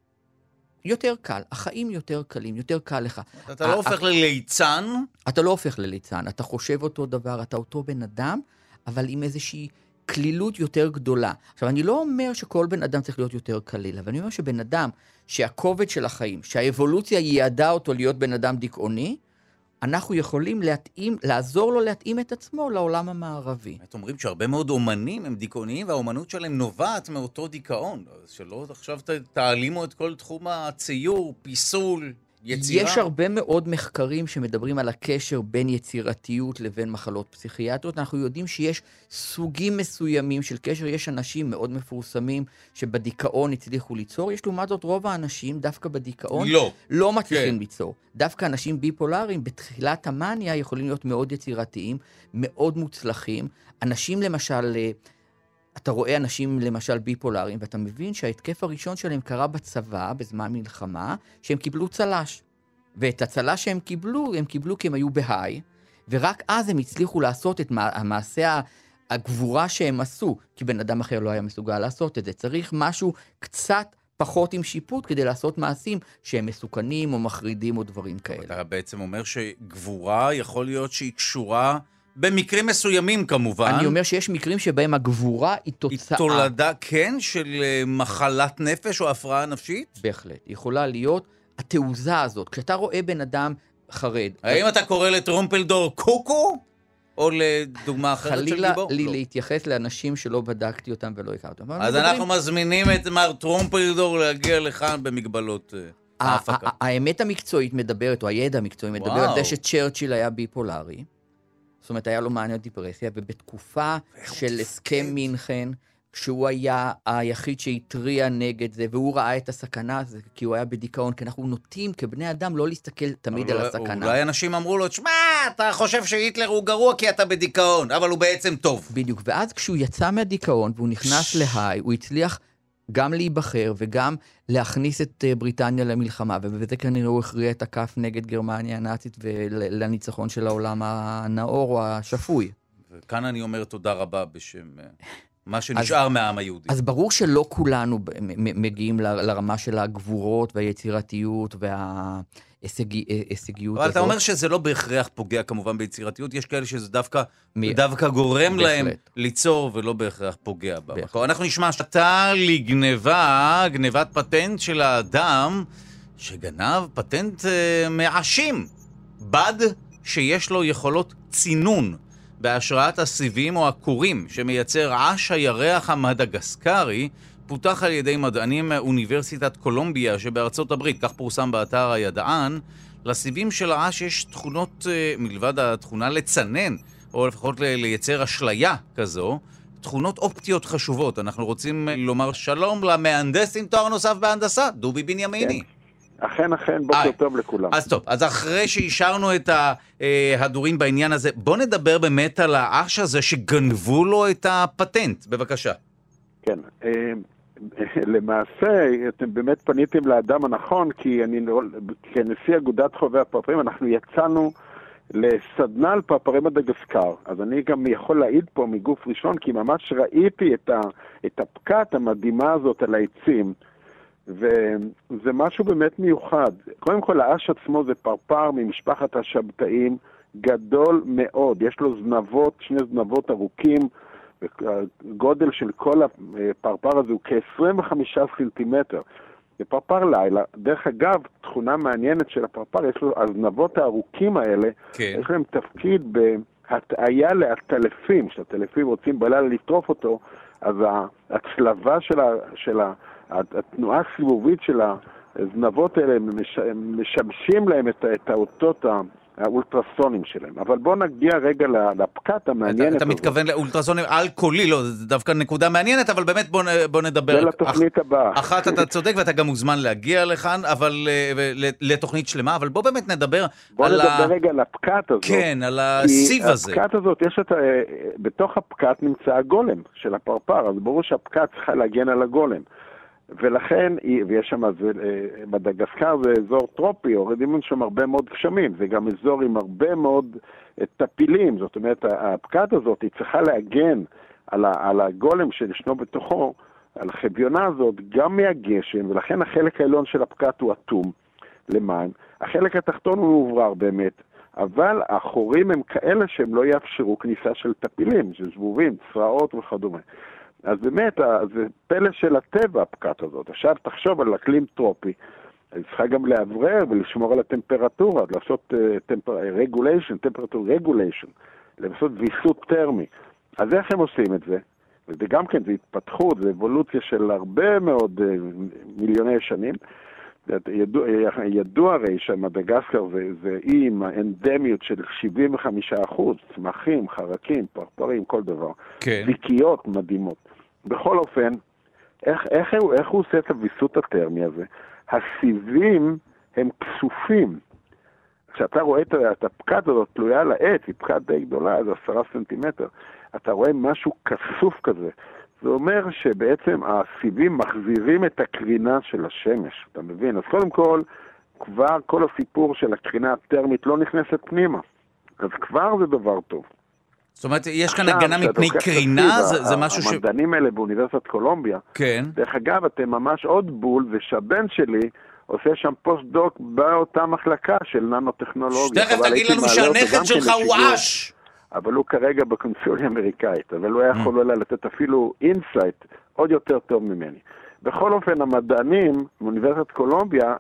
יותר קל, החיים יותר קלים, יותר קל לך. אתה לא הופך לליצן? אתה לא הופך לליצן, אתה חושב אותו דבר, אתה אותו בן אדם, אבל עם איזושהי כלילות יותר גדולה. עכשיו, אני לא אומר שכל בן אדם צריך להיות יותר כליל, אבל אני אומר שבן אדם שהכובד של החיים, שהאבולוציה ייעדה אותו להיות בן אדם דיכאוני, אנחנו יכולים לעזור לו להתאים את עצמו לעולם המערבי. את אומרים שהרבה מאוד אומנים הם דיכאוניים, והאומנות שלהם נובעת מאותו דיכאון. אז שלא עכשיו תעלימו את כל תחום הציור, פיסול, יצירה. יש הרבה מאוד מחקרים שמדברים על הקשר בין יצירתיות לבין מחלות פסיכיאטריות. אנחנו יודעים שיש סוגים מסוימים של קשר. יש אנשים מאוד מפורסמים שבדיכאון הצליחו ליצור. יש לעומת זאת רוב האנשים דווקא בדיכאון לא מצליחים ליצור. דווקא אנשים ביפולריים בתחילת המניה יכולים להיות מאוד יצירתיים, מאוד מוצלחים. אנשים למשל... אתה רואה אנשים למשל ביפולריים, ואתה מבין שההתקף הראשון שלהם קרה בצבא, בזמן מלחמה, שהם קיבלו צלש. ואת הצלש שהם קיבלו כי הם היו בהיי, ורק אז הם הצליחו לעשות את המעשה הגבורה שהם עשו, כי בן אדם אחר לא היה מסוגל לעשות את זה. צריך משהו קצת פחות עם שיפוט כדי לעשות מעשים שהם מסוכנים או מחרידים או דברים כאלה. אתה בעצם אומר שגבורה יכול להיות שהיא קשורה... במקרים מסוימים כמובן. אני אומר שיש מקרים שבהם הגבורה היא תוצאה. היא תולדה, כן, של מחלת נפש או הפרעה נפשית? בהחלט. יכולה להיות התעוזה הזאת. כשאתה רואה בן אדם חרד. האם אתה קורא לטרומפלדור קוקו? או לדוגמה אחרת של גיבור? חלילה לי להתייחס לאנשים שלא בדקתי אותם ולא הכרתי אותם. אז אנחנו מזמינים את מר טרומפלדור להגיע לכאן במגבלות ההפקה. האמת המקצועית מדברת, או הידע המקצועי מדבר על זה שצ'רצ'יל היה ביפולרי. זאת אומרת, היה לו מאניה דיפרסיה, ובתקופה של הסכם מינכן, שהוא היה היחיד שהתריע נגד זה, והוא ראה את הסכנה הזו, כי הוא היה בדיכאון, כי אנחנו נוטים כבני אדם לא להסתכל תמיד על הסכנה. אולי אנשים אמרו לו, תשמע, אתה חושב שהיטלר הוא גרוע כי אתה בדיכאון, אבל הוא בעצם טוב. בדיוק, ואז כשהוא יצא מהדיכאון, והוא נכנס להיי, הוא הצליח גם להיבחר, וגם להכניס את בריטניה למלחמה, ובזה כנראה הוא הכריע את הכף נגד גרמניה הנאצית, ולניצחון של העולם הנאור או השפוי. וכאן אני אומר תודה רבה בשם מה שנשאר מהעם היהודי. אז ברור שלא כולנו מגיעים לרמה של הגבורות והיצירתיות וההישגיות. אבל אתה אומר שזה לא בהכרח פוגע כמובן ביצירתיות, יש כאלה שזה דווקא גורם להם ליצור ולא בהכרח פוגע בה. אנחנו נשמע שאתה גנבת פטנט של האדם שגנב פטנט מעשים, בד שיש לו יכולות צינון בהשראת הסיבים או הכורים שמייצר עש הירח המדגסקרי, פותח על ידי מדענים מאוניברסיטת קולומביה שבארצות הברית, כך פורסם באתר הידען. לסיבים של העש יש תכונות, מלבד התכונה לצנן, או לפחות לייצר אשליה כזו, תכונות אופטיות חשובות. אנחנו רוצים לומר שלום למהנדס עם תואר נוסף בהנדסה, דובי בנימיני. אכן, בוקר טוב לכולם. אז טוב, אז אחרי שאישרנו את ההדורים בעניין הזה, בוא נדבר באמת על העש הזה שגנבו לו את הפטנט, בבקשה. כן, למעשה, אתם באמת פניתם לאדם הנכון, כי כנשיא אגודת חובבי הפרפרים, אנחנו יצאנו לסדנה על פרפרי מדגסקר. אז אני גם יכול להעיד פה מגוף ראשון, כי ממש ראיתי את הפקת המדהימה הזאת על העצים, וזה משהו באמת מיוחד. קודם כל, העש עצמו זה פרפר ממשפחת השבתאים, גדול מאוד. יש לו זנבות, שני זנבות ארוכים, הגודל של כל הפרפר הזה הוא כ-25 סנטימטר. זה פרפר לילה. דרך אגב, תכונה מעניינת של הפרפר, יש לו הזנבות הארוכים האלה, כן. יש להם תפקיד בהטעיה לעטלפים, שהטלפים רוצים בלילה לטרוף אותו, אז הצלבה של התנועה הסיבובית של הזנבות האלה, משמשים להם את האותות האולטרסונים שלהם. אבל בואו נגיע רגע לפקט המעניינת. אתה מתכוון לאולטרסונים על-קולי, לא, זה דווקא נקודה מעניינת, אבל באמת בוא נדבר. זה לתוכנית הבאה. אחת אתה צודק, ואתה גם מוזמן להגיע לכאן, אבל לתוכנית שלמה, אבל בוא באמת נדבר בוא נדבר רגע על הפקט הזאת. כן, על הסיב הזה. כי הפקט הזאת, בתוך הפקט נמצא הגולם של הפרפר, אז ברור שהפקט צריכה להגן על הגולם. ולכן, ויש שם, מדגסקר זה אזור טרופי, יורדים שם הרבה מאוד גשמים, זה גם אזור עם הרבה מאוד טפילים, זאת אומרת, הפקט הזאת היא צריכה להגן על הגולם שישנו בתוכו, על החביונה הזאת, גם מהגשם, ולכן החלק העליון של הפקט הוא אטום למים, החלק התחתון הוא מוברר באמת, אבל החורים הם כאלה שהם לא יאפשרו כניסה של טפילים, של זבובים, צרעות וכדומה. אז באמת, זה פלא של הטבע, הפקט הזאת. עכשיו תחשוב על אקלים טרופי, אז צריכה גם להברר ולשמור על הטמפרטורה, לעשות temperature regulation, לעשות ויסות טרמי. אז איך הם עושים את זה? וזה גם כן, זה התפתחות, זה אבולוציה של הרבה מאוד מיליוני שנים. ידוע הרי שמדגסקר זה אי עם האנדמיות של 75%, צמחים, חרקים, פרפרים, כל דבר. כן. זיקיות מדהימות. בכל אופן, איך הוא עושה את הוויסות הטרמי הזה? הסיבים הם כסופים. כשאתה רואה את הפקד הזאת תלויה על העץ, היא פקד די גדולה, זה 10 סנטימטר, אתה רואה משהו כסוף כזה. זה אומר שבעצם הסיבים מחזירים את הקרינה של השמש, אתה מבין? אז קודם כל, כבר כל הסיפור של הקרינה הטרמית לא נכנסת פנימה. אז כבר זה דבר טוב. זאת אומרת, יש כאן הגנה מפני קרינה, זה משהו ש... המדענים האלה באוניברסיטת קולומביה, כן. דרך אגב, אתם ממש עוד בול, ושהבן שלי עושה שם פוסט-דוק באותה מחלקה של ננו-טכנולוגיה. שתכף תגיד לנו שהנכד שלך הוא אש! אבל הוא כרגע בקונסוליה אמריקאית, אבל הוא היה יכול אולי לתת אפילו אינסייט עוד יותר טוב ממני. בכל אופן, המדענים באוניברסיטת קולומביה,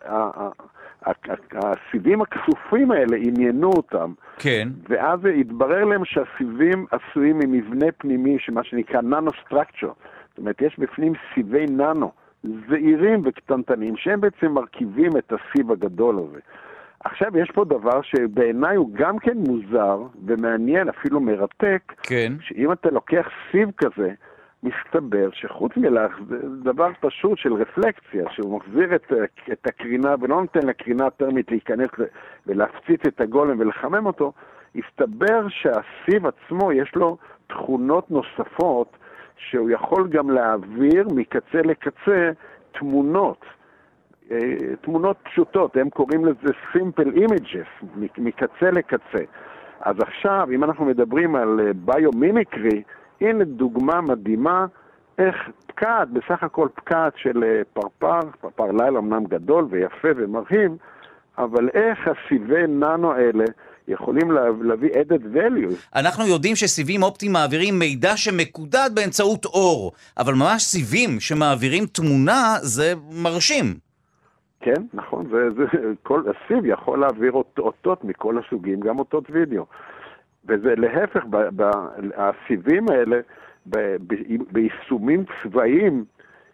הסיבים הכסופים האלה עניינו אותם, כן. ואז התברר להם שהסיבים עשויים ממבנה פנימי, שמה שנקרא ננו-סטרקצ'ר. זאת אומרת, יש בפנים סיבי ננו, זעירים וקטנטנים, שהם בעצם מרכיבים את הסיב הגדול הזה. עכשיו יש פה דבר שבעיניי הוא גם כן מוזר ומעניין, אפילו מרתק, כן. שאם אתה לוקח סיב כזה, מסתבר שחוץ מלך זה דבר פשוט של רפלקציה, שהוא מחזיר את הקרינה ולא נותן לקרינה הטרמית להיכנס ולהפציץ את הגולם ולחמם אותו, הסתבר שהסיב עצמו יש לו תכונות נוספות, שהוא יכול גם להעביר מקצה לקצה תמונות פשוטות, הם קוראים לזה simple images, מקצה לקצה. אז עכשיו, אם אנחנו מדברים על ביומימיקרי, הנה דוגמה מדהימה, איך פקד, בסך הכל פקד של פרפר לילה אמנם גדול ויפה ומרהיב, אבל איך הסיבי ננו האלה יכולים להביא added value. אנחנו יודעים שסיבים אופטיים מעבירים מידע שמקודד באמצעות אור, אבל ממש סיבים שמעבירים תמונה זה מרשים. כן, נכון, כל הסיב יכול להעביר אותות מכל הסוגים, גם אותות וידאו. וזה להפך, הסיבים האלה, ביישומים צבאיים,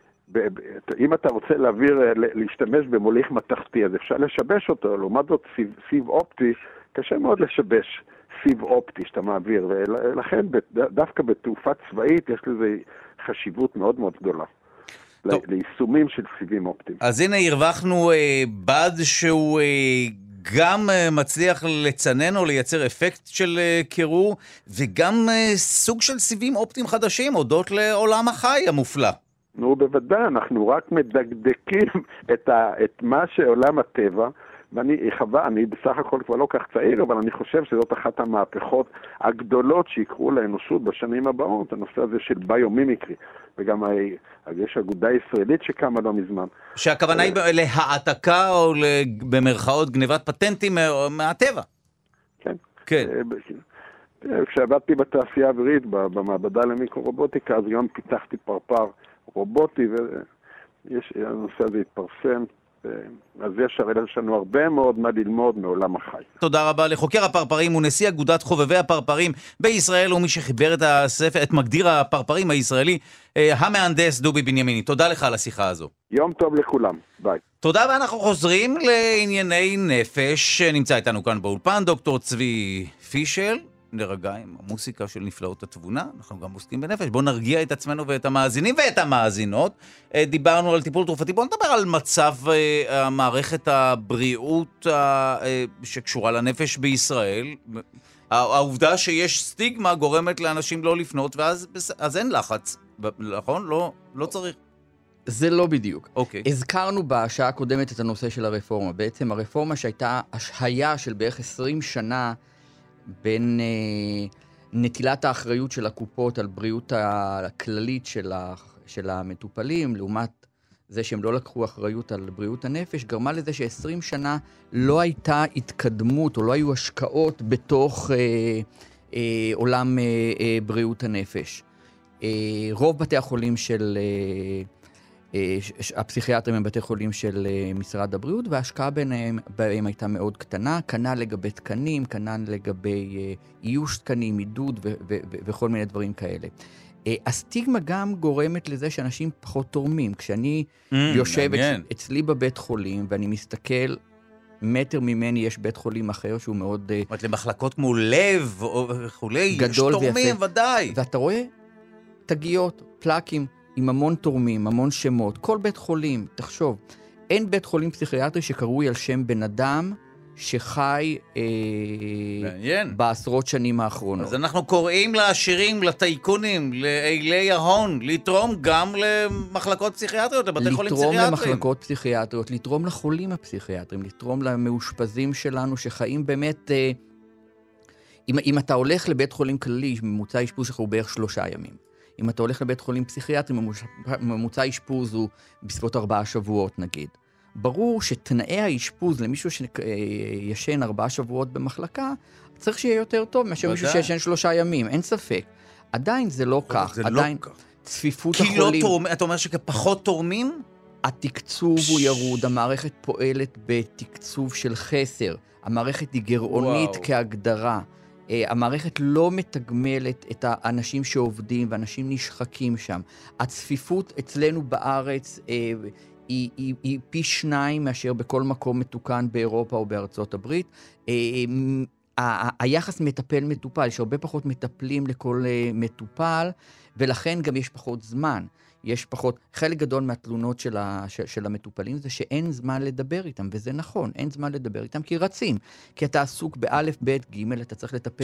אם אתה רוצה להשתמש במוליך מתכתי, אז אפשר לשבש אותו, לעומת זאת סיב אופטי, קשה מאוד לשבש סיב אופטי שאתה מעביר, ולכן דווקא בתעופה צבאית יש לזה חשיבות מאוד מאוד גדולה. ליישומים של סיבים אופטיים. אז הנה הרווחנו בד שהוא גם מצליח לצנן או לייצר אפקט של קירור, וגם סוג של סיבים אופטיים חדשים, הודות לעולם החי המופלא. נו, בוודאי, אנחנו רק מדקדקים את מה שעולם הטבע, אני בסך הכל כבר לא כך צעיר, אבל אני חושב שזאת אחת המהפכות הגדולות שיקרו לאנושות בשנים הבאות, הנושא הזה של ביומימיקרי, וגם יש אגודה ישראלית שקמה לא מזמן. שהכוונה היא להעתקה או במרכאות גניבת פטנטים מהטבע. כן. כן. כשעבדתי בתעשייה האווירית, במעבדה למיקרו-רובוטיקה, אז גם פיתחתי פרפר רובוטי, והנושא הזה התפרסם. אז יש לנו הרבה מאוד מה ללמוד מעולם החי. תודה רבה לחוקר הפרפרים ונשיא אגודת חובבי הפרפרים בישראל, ומי שחיבר את הספר, את מגדיר הפרפרים הישראלי, המהנדס דובי בנימיני. תודה לך על השיחה הזו. יום טוב לכולם, ביי. תודה, ואנחנו חוזרים לענייני נפש. נמצא איתנו כאן באולפן דוקטור צבי פישל. נרגע עם המוסיקה של נפלאות התבונה, אנחנו גם עוסקים בנפש. בואו נרגיע את עצמנו ואת המאזינים ואת המאזינות. דיברנו על טיפול תרופתי, בואו נדבר על מצב מערכת הבריאות שקשורה לנפש בישראל. העובדה שיש סטיגמה גורמת לאנשים לא לפנות, ואז אין לחץ, נכון? לא צריך. זה לא בדיוק. אוקיי. הזכרנו בשעה הקודמת את הנושא של הרפורמה. בעצם הרפורמה שהייתה השהיה של בערך 20 שנה, בין נטילת האחריות של הקופות על בריאות הכללית של המטופלים, לעומת זה שהם לא לקחו אחריות על בריאות הנפש, גרמה לזה ש20 שנה לא הייתה התקדמות, או לא היו השקעות בתוך עולם בריאות הנפש. רוב בתי החולים של הפסיכיאטרים הם בתי חולים של משרד הבריאות, וההשקעה בהם הייתה מאוד קטנה, כנ"ל לגבי תקנים, כנ"ל לגבי איוש תקנים, עידוד וכל מיני דברים כאלה. הסטיגמה גם גורמת לזה שאנשים פחות תורמים. כשאני יושב אצלי בבית חולים, ואני מסתכל, מטר ממני יש בית חולים אחר שהוא מאוד... זאת אומרת, למחלקות כמו לב וכולי, יש תורמים ודאי. ואתה רואה תגיות, פלקים, עם המון תורמים, המון שמות. כל בית חולים, תחשוב, אין בית חולים פסיכיאטרי שקרוי על שם בן אדם שחי בעשרות שנים האחרונות. אז אנחנו קוראים לעשירים, לטייקונים, לאילי ההון, לתרום גם למחלקות פסיכיאטריות, לבתי חולים פסיכיאטריים. לתרום למחלקות פסיכיאטריות, לתרום לחולים הפסיכיאטריים, לתרום למאושפזים שלנו שחיים באמת... אם אתה הולך לבית חולים כללי, ממוצע אשפוז שלך הוא בערך 3 ימים. אם אתה הולך לבית חולים פסיכיאטרי, ממוצע אשפוז הוא בסביבות 4 שבועות נגיד. ברור שתנאי האשפוז למישהו שישן 4 שבועות במחלקה, צריך שיהיה יותר טוב מאשר מישהו שישן 3 ימים, אין ספק. עדיין זה לא כך, עדיין צפיפות החולים... כי אתה אומר שפחות תורמים? התקצוב הוא ירוד, המערכת פועלת בתקצוב של חסר, המערכת היא גרעונית כהגדרה. המערכת לא מתגמלת את האנשים שעובדים, ואנשים נשחקים שם. הצפיפות אצלנו בארץ היא פי 2 מאשר בכל מקום מתוקן באירופה או בארצות הברית. היחס מטפל-מטופל, יש הרבה פחות מטפלים לכל מטופל, ולכן גם יש פחות זמן. יש פחות, חלק גדול מהתלונות של המטופלים זה שאין זמן לדבר איתם, וזה נכון, אין זמן לדבר איתם כי רצים, כי אתה עסוק באלף, בית, ג', אתה צריך לטפל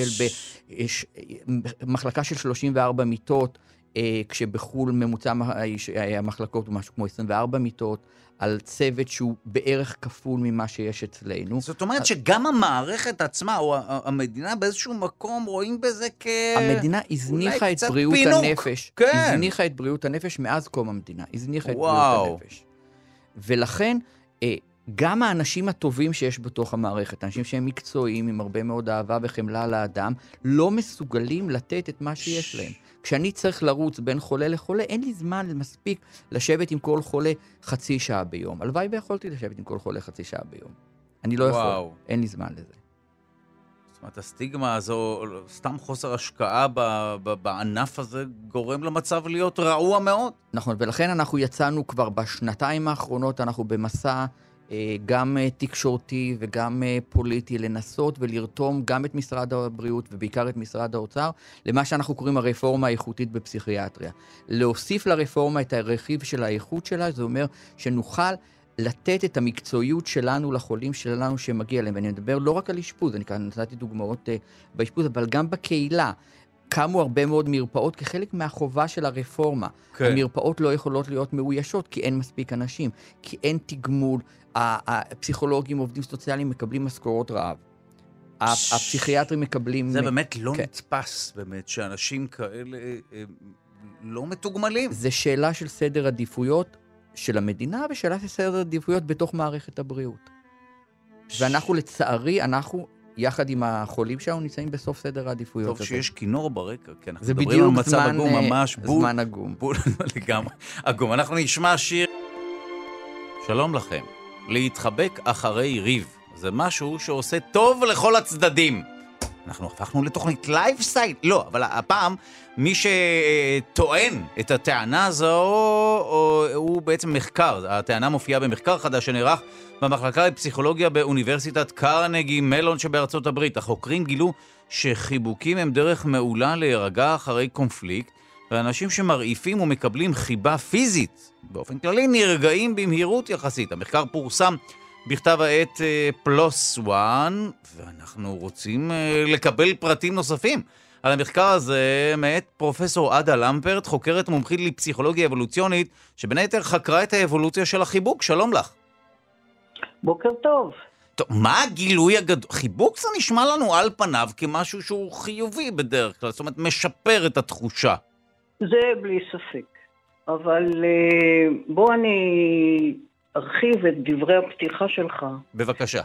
במחלקה של 34 מיטות, כשבחול ממוצע המחלקות הוא משהו כמו 24 מיטות, על צוות שהוא בערך כפול ממה שיש אצלנו. זאת אומרת שגם המערכת עצמה, או המדינה באיזשהו מקום, רואים בזה המדינה הזניחה את בריאות הנפש. כן. הזניחה את בריאות הנפש מאז קום המדינה. הזניחה את בריאות הנפש. ולכן, גם האנשים הטובים שיש בתוך המערכת, אנשים שהם מקצועיים, עם הרבה מאוד אהבה וחמלה לאדם, לא מסוגלים לתת את מה שיש להם. כשאני צריך לרוץ בין חולה לחולה, אין לי זמן מספיק לשבת עם כל חולה חצי שעה ביום. הלוואי ויכולתי לשבת עם כל חולה חצי שעה ביום. אני לא יכול, אין לי זמן לזה. זאת אומרת, הסטיגמה הזו, סתם חוסר השקעה בענף הזה, גורם למצב להיות רעוע מאוד. נכון, ולכן אנחנו יצאנו כבר בשנתיים האחרונות, אנחנו במסע גם תקשורתי וגם פוליטי, לנסות ולרתום גם את משרד הבריאות ובעיקר את משרד האוצר, למה שאנחנו קוראים הרפורמה האיכותית בפסיכיאטריה. להוסיף לרפורמה את הרכיב של האיכות שלה, זה אומר שנוכל לתת את המקצועיות שלנו לחולים שלנו שמגיע להם, ואני מדבר לא רק על אשפוז, אני כאן נתתי דוגמאות באשפוז, אבל גם בקהילה. קמו הרבה מאוד מרפאות כחלק מהחובה של הרפורמה. כן. המרפאות לא יכולות להיות מאוישות, כי אין מספיק אנשים, כי אין תגמול, הפסיכולוגים, עובדים סוציאליים מקבלים משכורות רעב. הפסיכיאטרים מקבלים... זה באמת לא נתפס, באמת, שאנשים כאלה לא מתוגמלים. זה שאלה של סדר עדיפויות של המדינה, ושאלה של סדר עדיפויות בתוך מערכת הבריאות. ואנחנו לצערי, יחד עם החולים שלנו נמצאים בסוף סדר העדיפויות. טוב שיש כינור ברקע, כן. זה בדיוק זמן עגום. לגמרי. עגום. אנחנו נשמע שיר. שלום לכם. להתחבק אחרי ריב. זה משהו שעושה טוב לכל הצדדים. אנחנו הפכנו לתוכנית לייפסטייל. לא, אבל הפעם מי שטוען את הטענה הזו הוא בעצם מחקר. הטענה מופיעה במחקר חדש שנערך במחלקה לפסיכולוגיה באוניברסיטת קרנגי מלון שבארצות הברית. החוקרים גילו שחיבוקים הם דרך מעולה להירגע אחרי קונפליקט, ואנשים שמרעיפים ומקבלים חיבה פיזית באופן כללי נרגעים במהירות יחסית. המחקר פורסם בכתב העת פלוס וואן, ואנחנו רוצים לקבל פרטים נוספים על המחקר הזה מאת פרופסור עדה למפרט, חוקרת מומחית לפסיכולוגיה אבולוציונית, שבין היתר חקרה את האבולוציה של החיבוק. שלום לך. בוקר טוב. טוב, מה הגילוי הגדול? חיבוק זה נשמע לנו על פניו כמשהו שהוא חיובי בדרך כלל, זאת אומרת משפר את התחושה. זה בלי ספק. אבל בוא אני ארחיב את דברי הפתיחה שלך. בבקשה.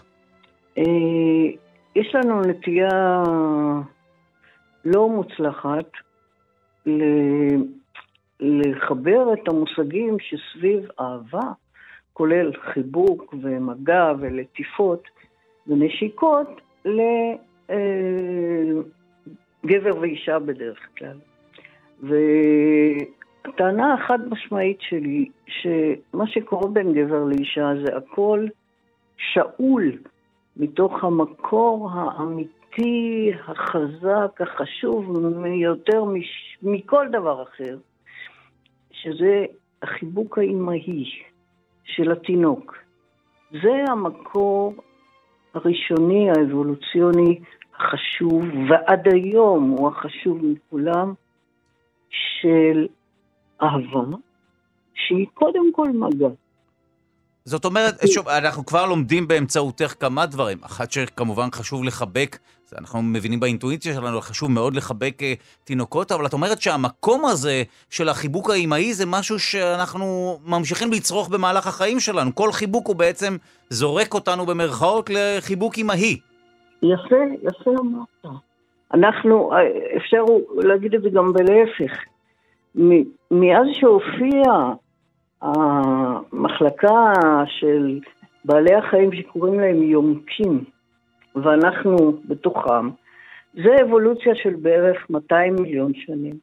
יש לנו נטייה לא מוצלחת לחבר את המושגים שסביב אהבה, כולל חיבוק ומגע ולטיפות ונשיקות, לגבר ואישה בדרך כלל. והטענה החד משמעית שלי, שמה שקורה בין גבר לאישה זה הכל שאול מתוך המקור האמיתי, החזק, החשוב יותר מכל דבר אחר, שזה החיבוק האימהי של התינוק. זה המקור הראשוני, האבולוציוני, החשוב, ועד היום הוא החשוב מכולם, של אהבה, שהיא קודם כל מגע. זאת אומרת, שוב, אנחנו כבר לומדים באמצעותך כמה דברים. אחת שכמובן חשוב לחבק, אנחנו מבינים באינטואיציה שלנו, חשוב מאוד לחבק תינוקות, אבל את אומרת שהמקום הזה של החיבוק האימהי זה משהו שאנחנו ממשיכים לצרוך במהלך החיים שלנו. כל חיבוק הוא בעצם זורק אותנו במרכאות לחיבוק אימהי. יפה אמרת. אנחנו, אפשר להגיד את זה גם בלהפך. מאז שהופיע המחלקה של בעלי החיים שקוראים להם יונקים, ואנחנו בתוכם, זה אבולוציה של בערך 200 מיליון שנים.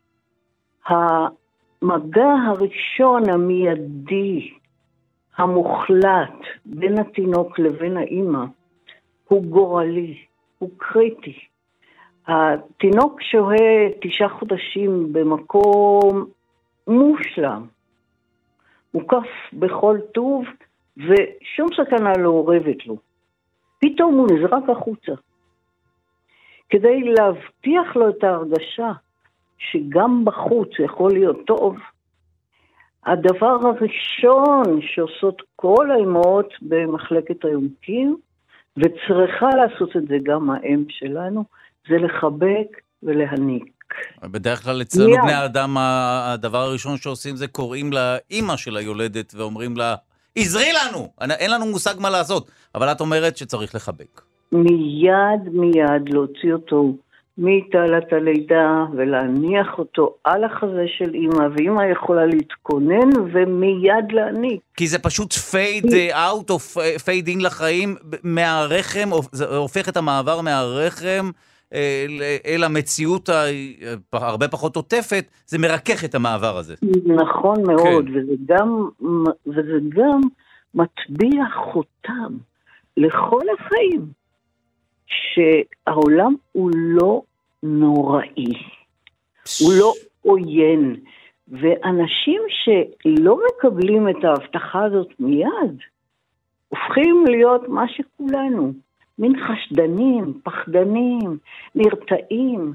המגע הראשון המיידי, המוחלט, בין התינוק לבין האמא, הוא גורלי, הוא קריטי. התינוק שוהה 9 חודשים במקום מושלם, מוקף בכל טוב, ושום סכנה לא אורבת לו. פתאום הוא נזרק החוצה. כדי להבטיח לו את ההרגשה שגם בחוץ יכול להיות טוב, הדבר הראשון שעושות כל האימהות במחלקת היונקים, וצריכה לעשות את זה גם האם שלנו, זה לחבק ולהניק. בדרך כלל אצלנו בני האדם, הדבר הראשון שעושים זה קוראים לאמא של היולדת ואומרים לה, עזרי לנו! אין לנו מושג מה לעשות. אבל את אומרת שצריך לחבק. מיד להוציא אותו מתעלת הלידה ולהניח אותו על החזה של אמא, ואמא יכולה להתכונן ומיד להניק. כי זה פשוט fade out או fade in לחיים מהרחם, זה הופך את המעבר מהרחם אל המציאות הרבה פחות עוטפת, זה מרכך את המעבר הזה. נכון מאוד, כן. וזה גם מטביע חותם לכל החיים, שהעולם הוא לא נוראי, הוא לא עוין, ואנשים שלא מקבלים את ההבטחה הזאת מיד, הופכים להיות מה שכולנו, מין חשדנים, פחדנים, נרתעים,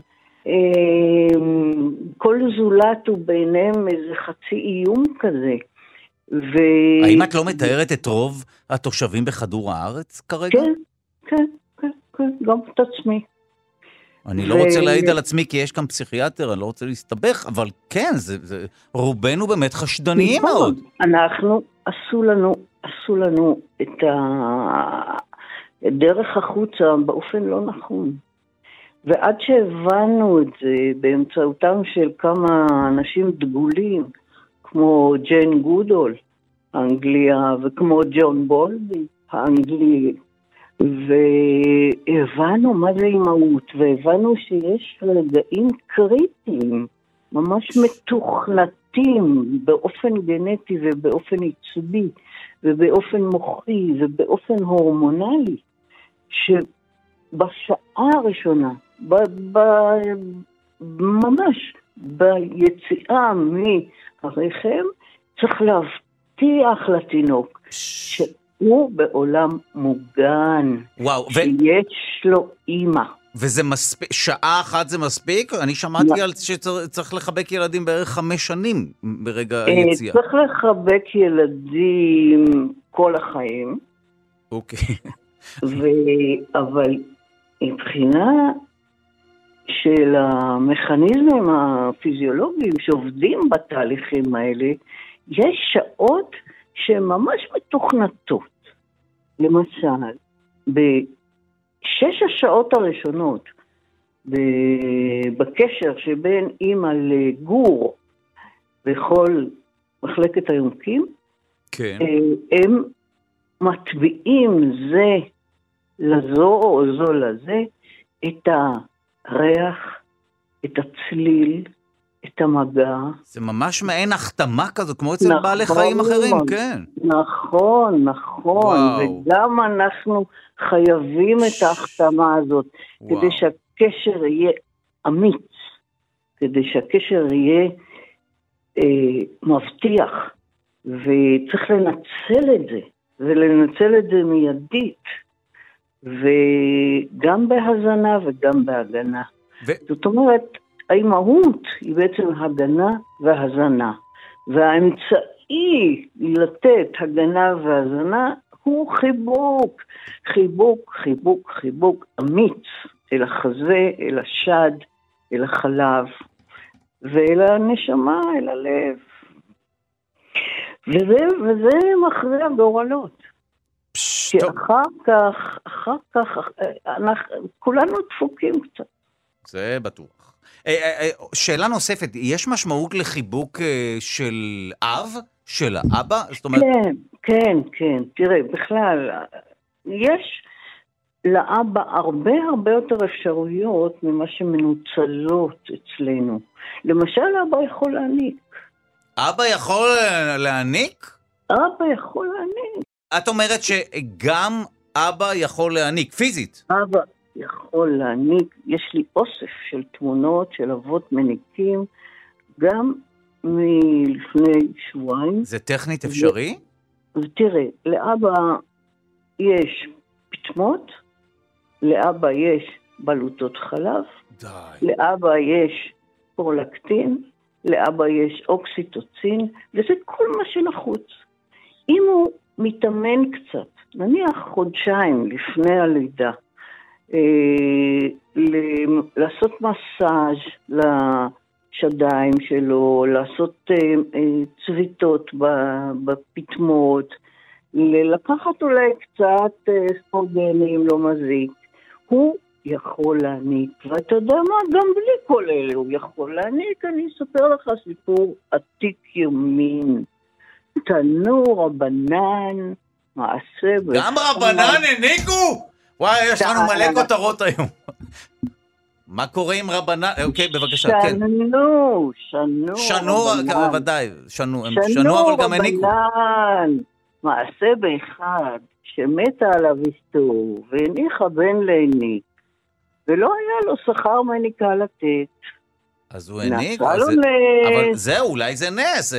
כל זולת הוא ביניהם איזה חצי איום כזה. האם את לא מתארת את רוב התושבים בכדור הארץ כרגע? כן, גם את עצמי. אני לא רוצה להעיד על עצמי כי יש כאן פסיכיאטר, אני לא רוצה להסתבך, אבל כן, רובנו באמת חשדניים מאוד. אנחנו, עשו לנו את דרך החוצה באופן לא נכון. ועד שהבנו את זה באמצעותם של כמה אנשים דגולים, כמו ג'יין גודול, אנגליה, וכמו ג'ון בולבי האנגלי, והבנו מה זה אימהות, והבנו שיש רגעים קריטיים, ממש מתוכנתים באופן גנטי ובאופן עיצובי, ובאופן מוחי ובאופן הורמונלי, שבשעה הראשונה, ממש ביציאה מהרחם, צריך להבטיח לתינוק שהוא בעולם מוגן, שיש לו אימא. וזה מספיק, שעה אחת זה מספיק? אני שמעתי על שצריך לחבק ילדים בערך 5 שנים ברגע היציאה. צריך לחבק ילדים כל החיים. אוקיי. אבל מבחינה של המכניזמים הפיזיולוגיים שעובדים בתהליכים האלה, יש שעות שהן ממש מתוכנתות. למשל, ב6 השעות הראשונות, בקשר שבין אמא לגור בכל מחלקת היונקים, כן. הם מטביעים זה לזו או זו לזה את הריח, את הצליל, את המגע. זה ממש מעין החתמה כזאת, כמו אצל בעלי חיים אחרים, כן. נכון. וואו. וגם אנחנו חייבים את ההחתמה הזאת, כדי שהקשר יהיה אמיץ, כדי שהקשר יהיה מבטיח, וצריך לנצל את זה, ולנצל את זה מיידית, וגם בהזנה וגם בהגנה. זאת אומרת, האימהות היא בעצם הגנה והזנה, והאמצעי לתת הגנה והזנה הוא חיבוק אמיץ אל החזה, אל השד, אל החלב, ואל הנשמה, אל הלב. וזה מכריע גורלות. כי אחר כך, כולנו דפוקים קצת. זה בטוח. שאלה נוספת, יש משמעות לחיבוק של אב, של האבא? זאת אומרת... כן. תראה, בכלל, יש לאבא הרבה יותר אפשרויות ממה שמנוצלות אצלנו. למשל, אבא יכול להעניק. אבא יכול להעניק? אבא יכול להעניק. את אומרת שגם אבא יכול להעניק, פיזית? אבא יכול להעניק, יש לי אוסף של תמונות של אבות מניקים, גם מלפני שבועיים. זה טכנית אפשרי? ותראה, לאבא יש פטמות, לאבא יש בלוטות חלב, לאבא יש פרולקטין, לאבא יש אוקסיטוצין, וזה כל מה שנחוץ. אם הוא מתאמן קצת, נניח חודשיים לפני הלידה, לעשות מסאז' לשדיים שלו, לעשות צביטות בפטמות, לקחת אולי קצת ספורגנים, לא מזיק, הוא יכול להעניק, ואתה יודע מה, גם בלי כל אלה הוא יכול להעניק. אני אספר לך סיפור עתיק יומין. תנור רבנן, מעשה... גם רבנן העניקו? וואי, יש לנו מלא כותרות היום. מה קורה עם רבנן? אוקיי, בבקשה, כן. שנו, ודאי. שנו, אבל גם העניקו. מעשה באחד שמתה עליו אשתו והניחה בן להניק, ולא היה לו שכר מניקה לתת. אז הוא העניק? אבל זהו, אולי זה נס,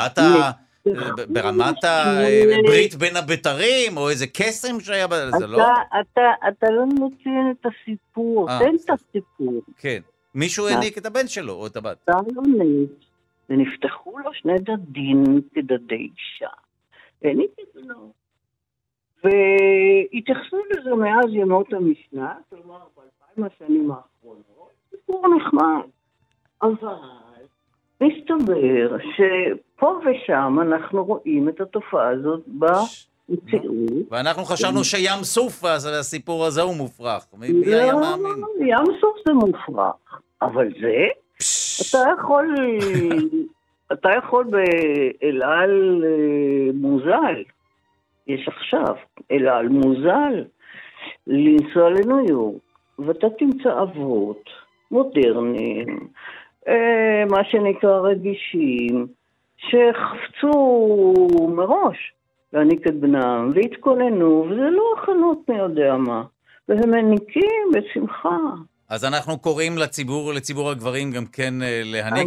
ברמת הברית בין הבתרים, או איזה קסם שהיה, זה לא? אתה לא נותן את הסיפור, תן את הסיפור. כן, מישהו העניק את הבן שלו, או את הבת. אתה לא נס, ונפתחו לו 2 דדים כדדי אישה. העניק את זה לו. והתייחסו לזה מאז ימות המשנה, כלומר, ב2000 השנים האחרונות, סיפור נחמד. אבל מסתבר שפה ושם אנחנו רואים את התופעה הזאת במציאות. ואנחנו חשבנו שים סוף, הסיפור הזה הוא מופרך. מי היה מאמין? ים סוף זה מופרך, אבל זה, אתה יכול באל על מוזל, יש עכשיו, אלא על מוזל, לנסוע לניו יורק, ואתה תמצא אבות מודרניים, מה שנקרא רגישים, שחפצו מראש להעניק את בנם, והתכוננו, וזה לא הכנות מי יודע מה, והם מניקים בשמחה. אז אנחנו קוראים לציבור הגברים גם כן להניק.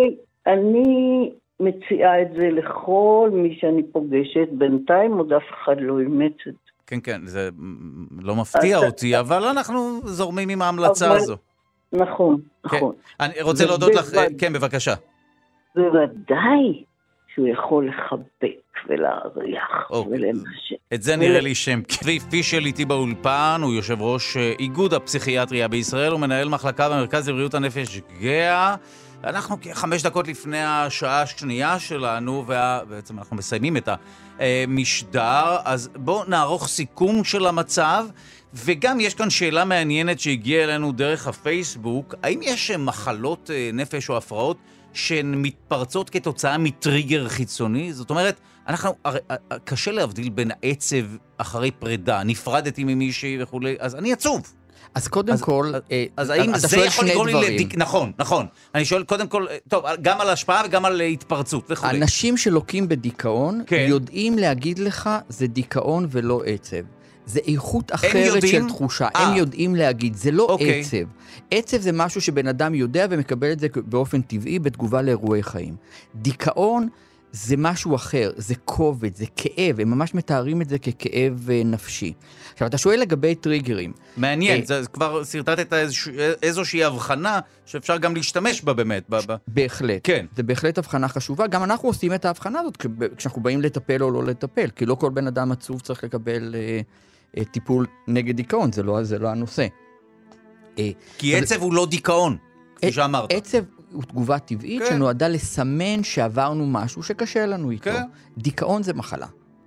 אני מציעה את זה לכל מי שאני פוגשת, בינתיים עוד אף אחד לא אימץ את זה. כן, כן, זה לא מפתיע אותי, אבל אנחנו זורמים עם ההמלצה הזו. נכון, נכון. אני רוצה להודות לך, כן, בבקשה. בוודאי שהוא יכול לחבק ולהריח ולנשק. את זה נראה לי שם. צבי פישל איתי באולפן, הוא יושב ראש איגוד הפסיכיאטריה בישראל, הוא מנהל מחלקה במרכז לבריאות הנפש גאה. אנחנו 5 דקות לפני השעה השנייה שלנו, ובעצם אנחנו מסיימים את המשדר, אז בואו נערוך סיכום של המצב, וגם יש כאן שאלה מעניינת שהגיעה אלינו דרך הפייסבוק, האם יש מחלות נפש או הפרעות שהן מתפרצות כתוצאה מטריגר חיצוני? זאת אומרת, קשה להבדיל בין העצב אחרי פרידה, נפרדתי ממישהי וכו', אז אני עצוב. אז קודם כל, אז האם זה יכול לגרום לי נכון, נכון. אני שואל קודם כל, טוב, גם על השפעה וגם על התפרצות וכו'. אנשים שלוקים בדיכאון יודעים להגיד לך, זה דיכאון ולא עצב. זה איכות אחרת של תחושה. הם יודעים להגיד, זה לא עצב. עצב זה משהו שבן אדם יודע ומקבל את זה באופן טבעי בתגובה לאירועי חיים. דיכאון זה משהו אחר, זה כובד, זה כאב, הם ממש מתארים את זה ככאב נפשי. עכשיו, אתה שואל לגבי טריגרים. מעניין, זה כבר סרטטת איזושהי הבחנה שאפשר גם להשתמש בה באמת. בהחלט. כן. זה בהחלט הבחנה חשובה. גם אנחנו עושים את ההבחנה הזאת כשאנחנו באים לטפל או לא לטפל, כי לא כל בן אדם עצוב צריך לקבל טיפול נגד דיכאון, זה לא הנושא. כי עצב הוא לא דיכאון, כפי שאמרת. עצב הוא תגובה טבעית שנועדה לסמן שעברנו משהו שקשה לנו איתו. דיכאון זה מחלה.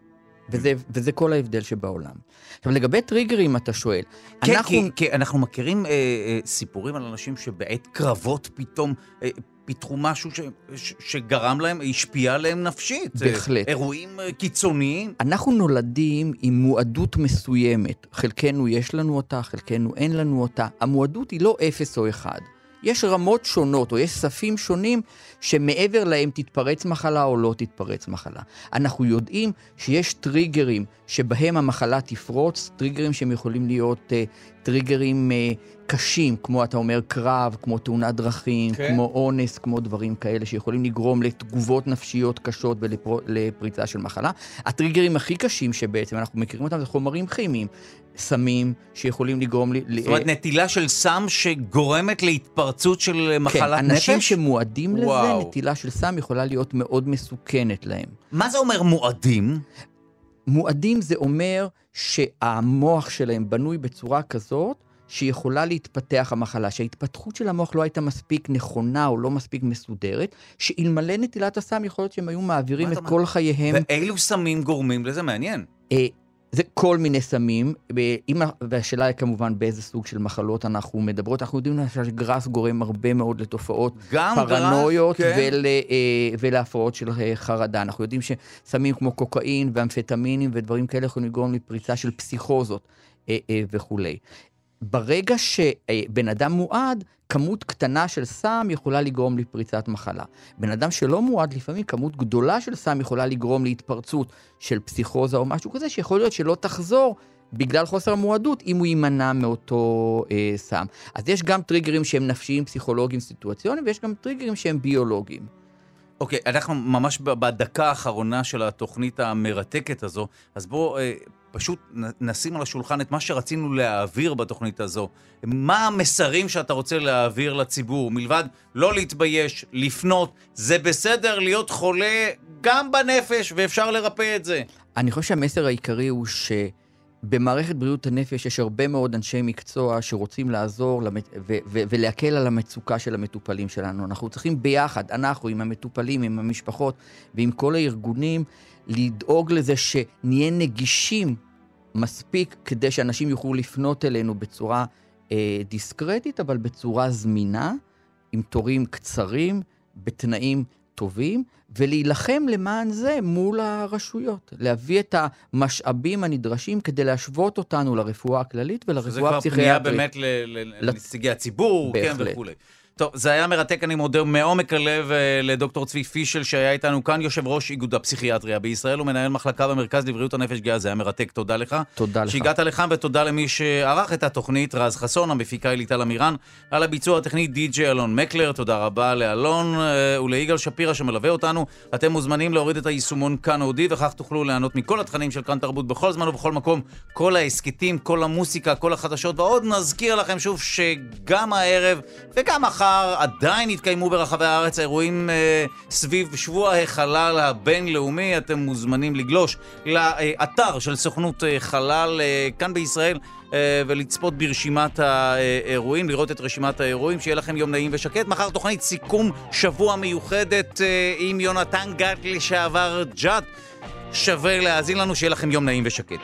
וזה כל ההבדל שבעולם. עכשיו, לגבי טריגרים, אתה שואל. כי אנחנו מכירים סיפורים על אנשים שבעת קרבות פתאום פיתחו משהו שגרם להם, השפיע עליהם נפשית. בהחלט. אירועים קיצוניים. אנחנו נולדים עם מועדות מסוימת. חלקנו יש לנו אותה, חלקנו אין לנו אותה. המועדות היא לא 0 או 1. יש רמות שונות, או יש ספים שונים, שמעבר להם תתפרץ מחלה או לא תתפרץ מחלה. אנחנו יודעים שיש טריגרים שבהם המחלה תפרוץ, טריגרים שהם יכולים להיות טריגרים קשים, כמו אתה אומר קרב, כמו תאונת דרכים, כמו אונס, כמו דברים כאלה שיכולים לגרום לתגובות נפשיות קשות ולפריצה של מחלה. הטריגרים הכי קשים שבעצם אנחנו מכירים אותם זה חומרים כימיים, סמים שיכולים לגרום זאת אומרת, נטילה של סם שגורמת להתפרצות של מחלת נפש? כן, אנשים שמועדים לזה, נטילה של סם יכולה להיות מאוד מסוכנת להם. מה זה אומר מועדים? מועדים זה אומר שהמוח שלהם בנוי בצורה כזאת, שיכולה להתפתח המחלה, שההתפתחות של המוח לא הייתה מספיק נכונה או לא מספיק מסודרת, שאלמלא נטילת הסם יכול להיות שהם היו מעבירים את כל חייהם. ואילו סמים גורמים לזה? מעניין. זה כל מיני סמים, והשאלה היא כמובן באיזה סוג של מחלות אנחנו מדברות. אנחנו יודעים שגרס גורם הרבה מאוד לתופעות פרנויות ולהפרעות של חרדה. אנחנו יודעים שסמים כמו קוקאין ואמפטמינים ודברים כאלה יכולים לגרום לפריצה של פסיכוזות וכו'. ברגע שבן אדם מועד, כמות קטנה של סם יכולה לגרום לפריצת מחלה. בן אדם שלא מועד, לפעמים כמות גדולה של סם יכולה לגרום להתפרצות של פסיכוזה או משהו כזה, שיכול להיות שלא תחזור בגלל חוסר המועדות, אם הוא יימנע מאותו סם. אז יש גם טריגרים שהם נפשיים, פסיכולוגיים, סיטואציוניים, ויש גם טריגרים שהם ביולוגיים. אוקיי, אנחנו ממש בדקה האחרונה של התוכנית המרתקת הזו, אז בואו פשוט נשים על השולחן את מה שרצינו להעביר בתוכנית הזו. מה המסרים שאתה רוצה להעביר לציבור? מלבד לא להתבייש, לפנות, זה בסדר להיות חולה גם בנפש ואפשר לרפא את זה. אני חושב שהמסר העיקרי הוא שבמערכת בריאות הנפש יש הרבה מאוד אנשי מקצוע שרוצים לעזור ולהקל על המצוקה של המטופלים שלנו. אנחנו צריכים ביחד, אנחנו עם המטופלים, עם המשפחות ועם כל הארגונים, לדאוג לזה שנהיה נגישים מספיק כדי שאנשים יוכלו לפנות אלינו בצורה דיסקרטית, אבל בצורה זמינה, עם תורים קצרים, בתנאים טובים, ולהילחם למען זה מול הרשויות. להביא את המשאבים הנדרשים כדי להשוות אותנו לרפואה הכללית ולרפואה הפסיכיאטרית. זה כבר פנייה באמת לנציגי הציבור, כן וכו'. טוב, זה היה מרתק, אני מודה מעומק הלב לדוקטור צבי פישל שהיה איתנו כאן, יושב ראש איגוד הפסיכיאטריה בישראל ומנהל מחלקה במרכז לבריאות הנפש גאה. זה היה מרתק, תודה לך. תודה לך. שהגעת לכאן, ותודה למי שערך את התוכנית, רז חסון, המפיקה ליטל אמירן, על הביצוע הטכני די.ג'יי אלון מקלר. תודה רבה לאלון וליגאל שפירא שמלווה אותנו. אתם מוזמנים להוריד את היישומון כאן אודי, וכך תוכלו ליהנות מכל התכנים של כאן תרבות בכל זמן ובכל מקום, כל העסקתים, כל המוסיקה, כל החדשות. ועוד נזכיר לכם שוב שגם הערב וגם מחר עדיין יתקיימו ברחבי הארץ האירועים סביב שבוע החלל הבינלאומי. אתם מוזמנים לגלוש לאתר של סוכנות חלל כאן בישראל ולצפות ברשימת האירועים, לראות את רשימת האירועים. שיהיה לכם יום נעים ושקט. מחר תוכנית סיכום שבוע מיוחדת עם יונתן גת לשעבר ג'ת. שווה להאזין לנו, שיהיה לכם יום נעים ושקט.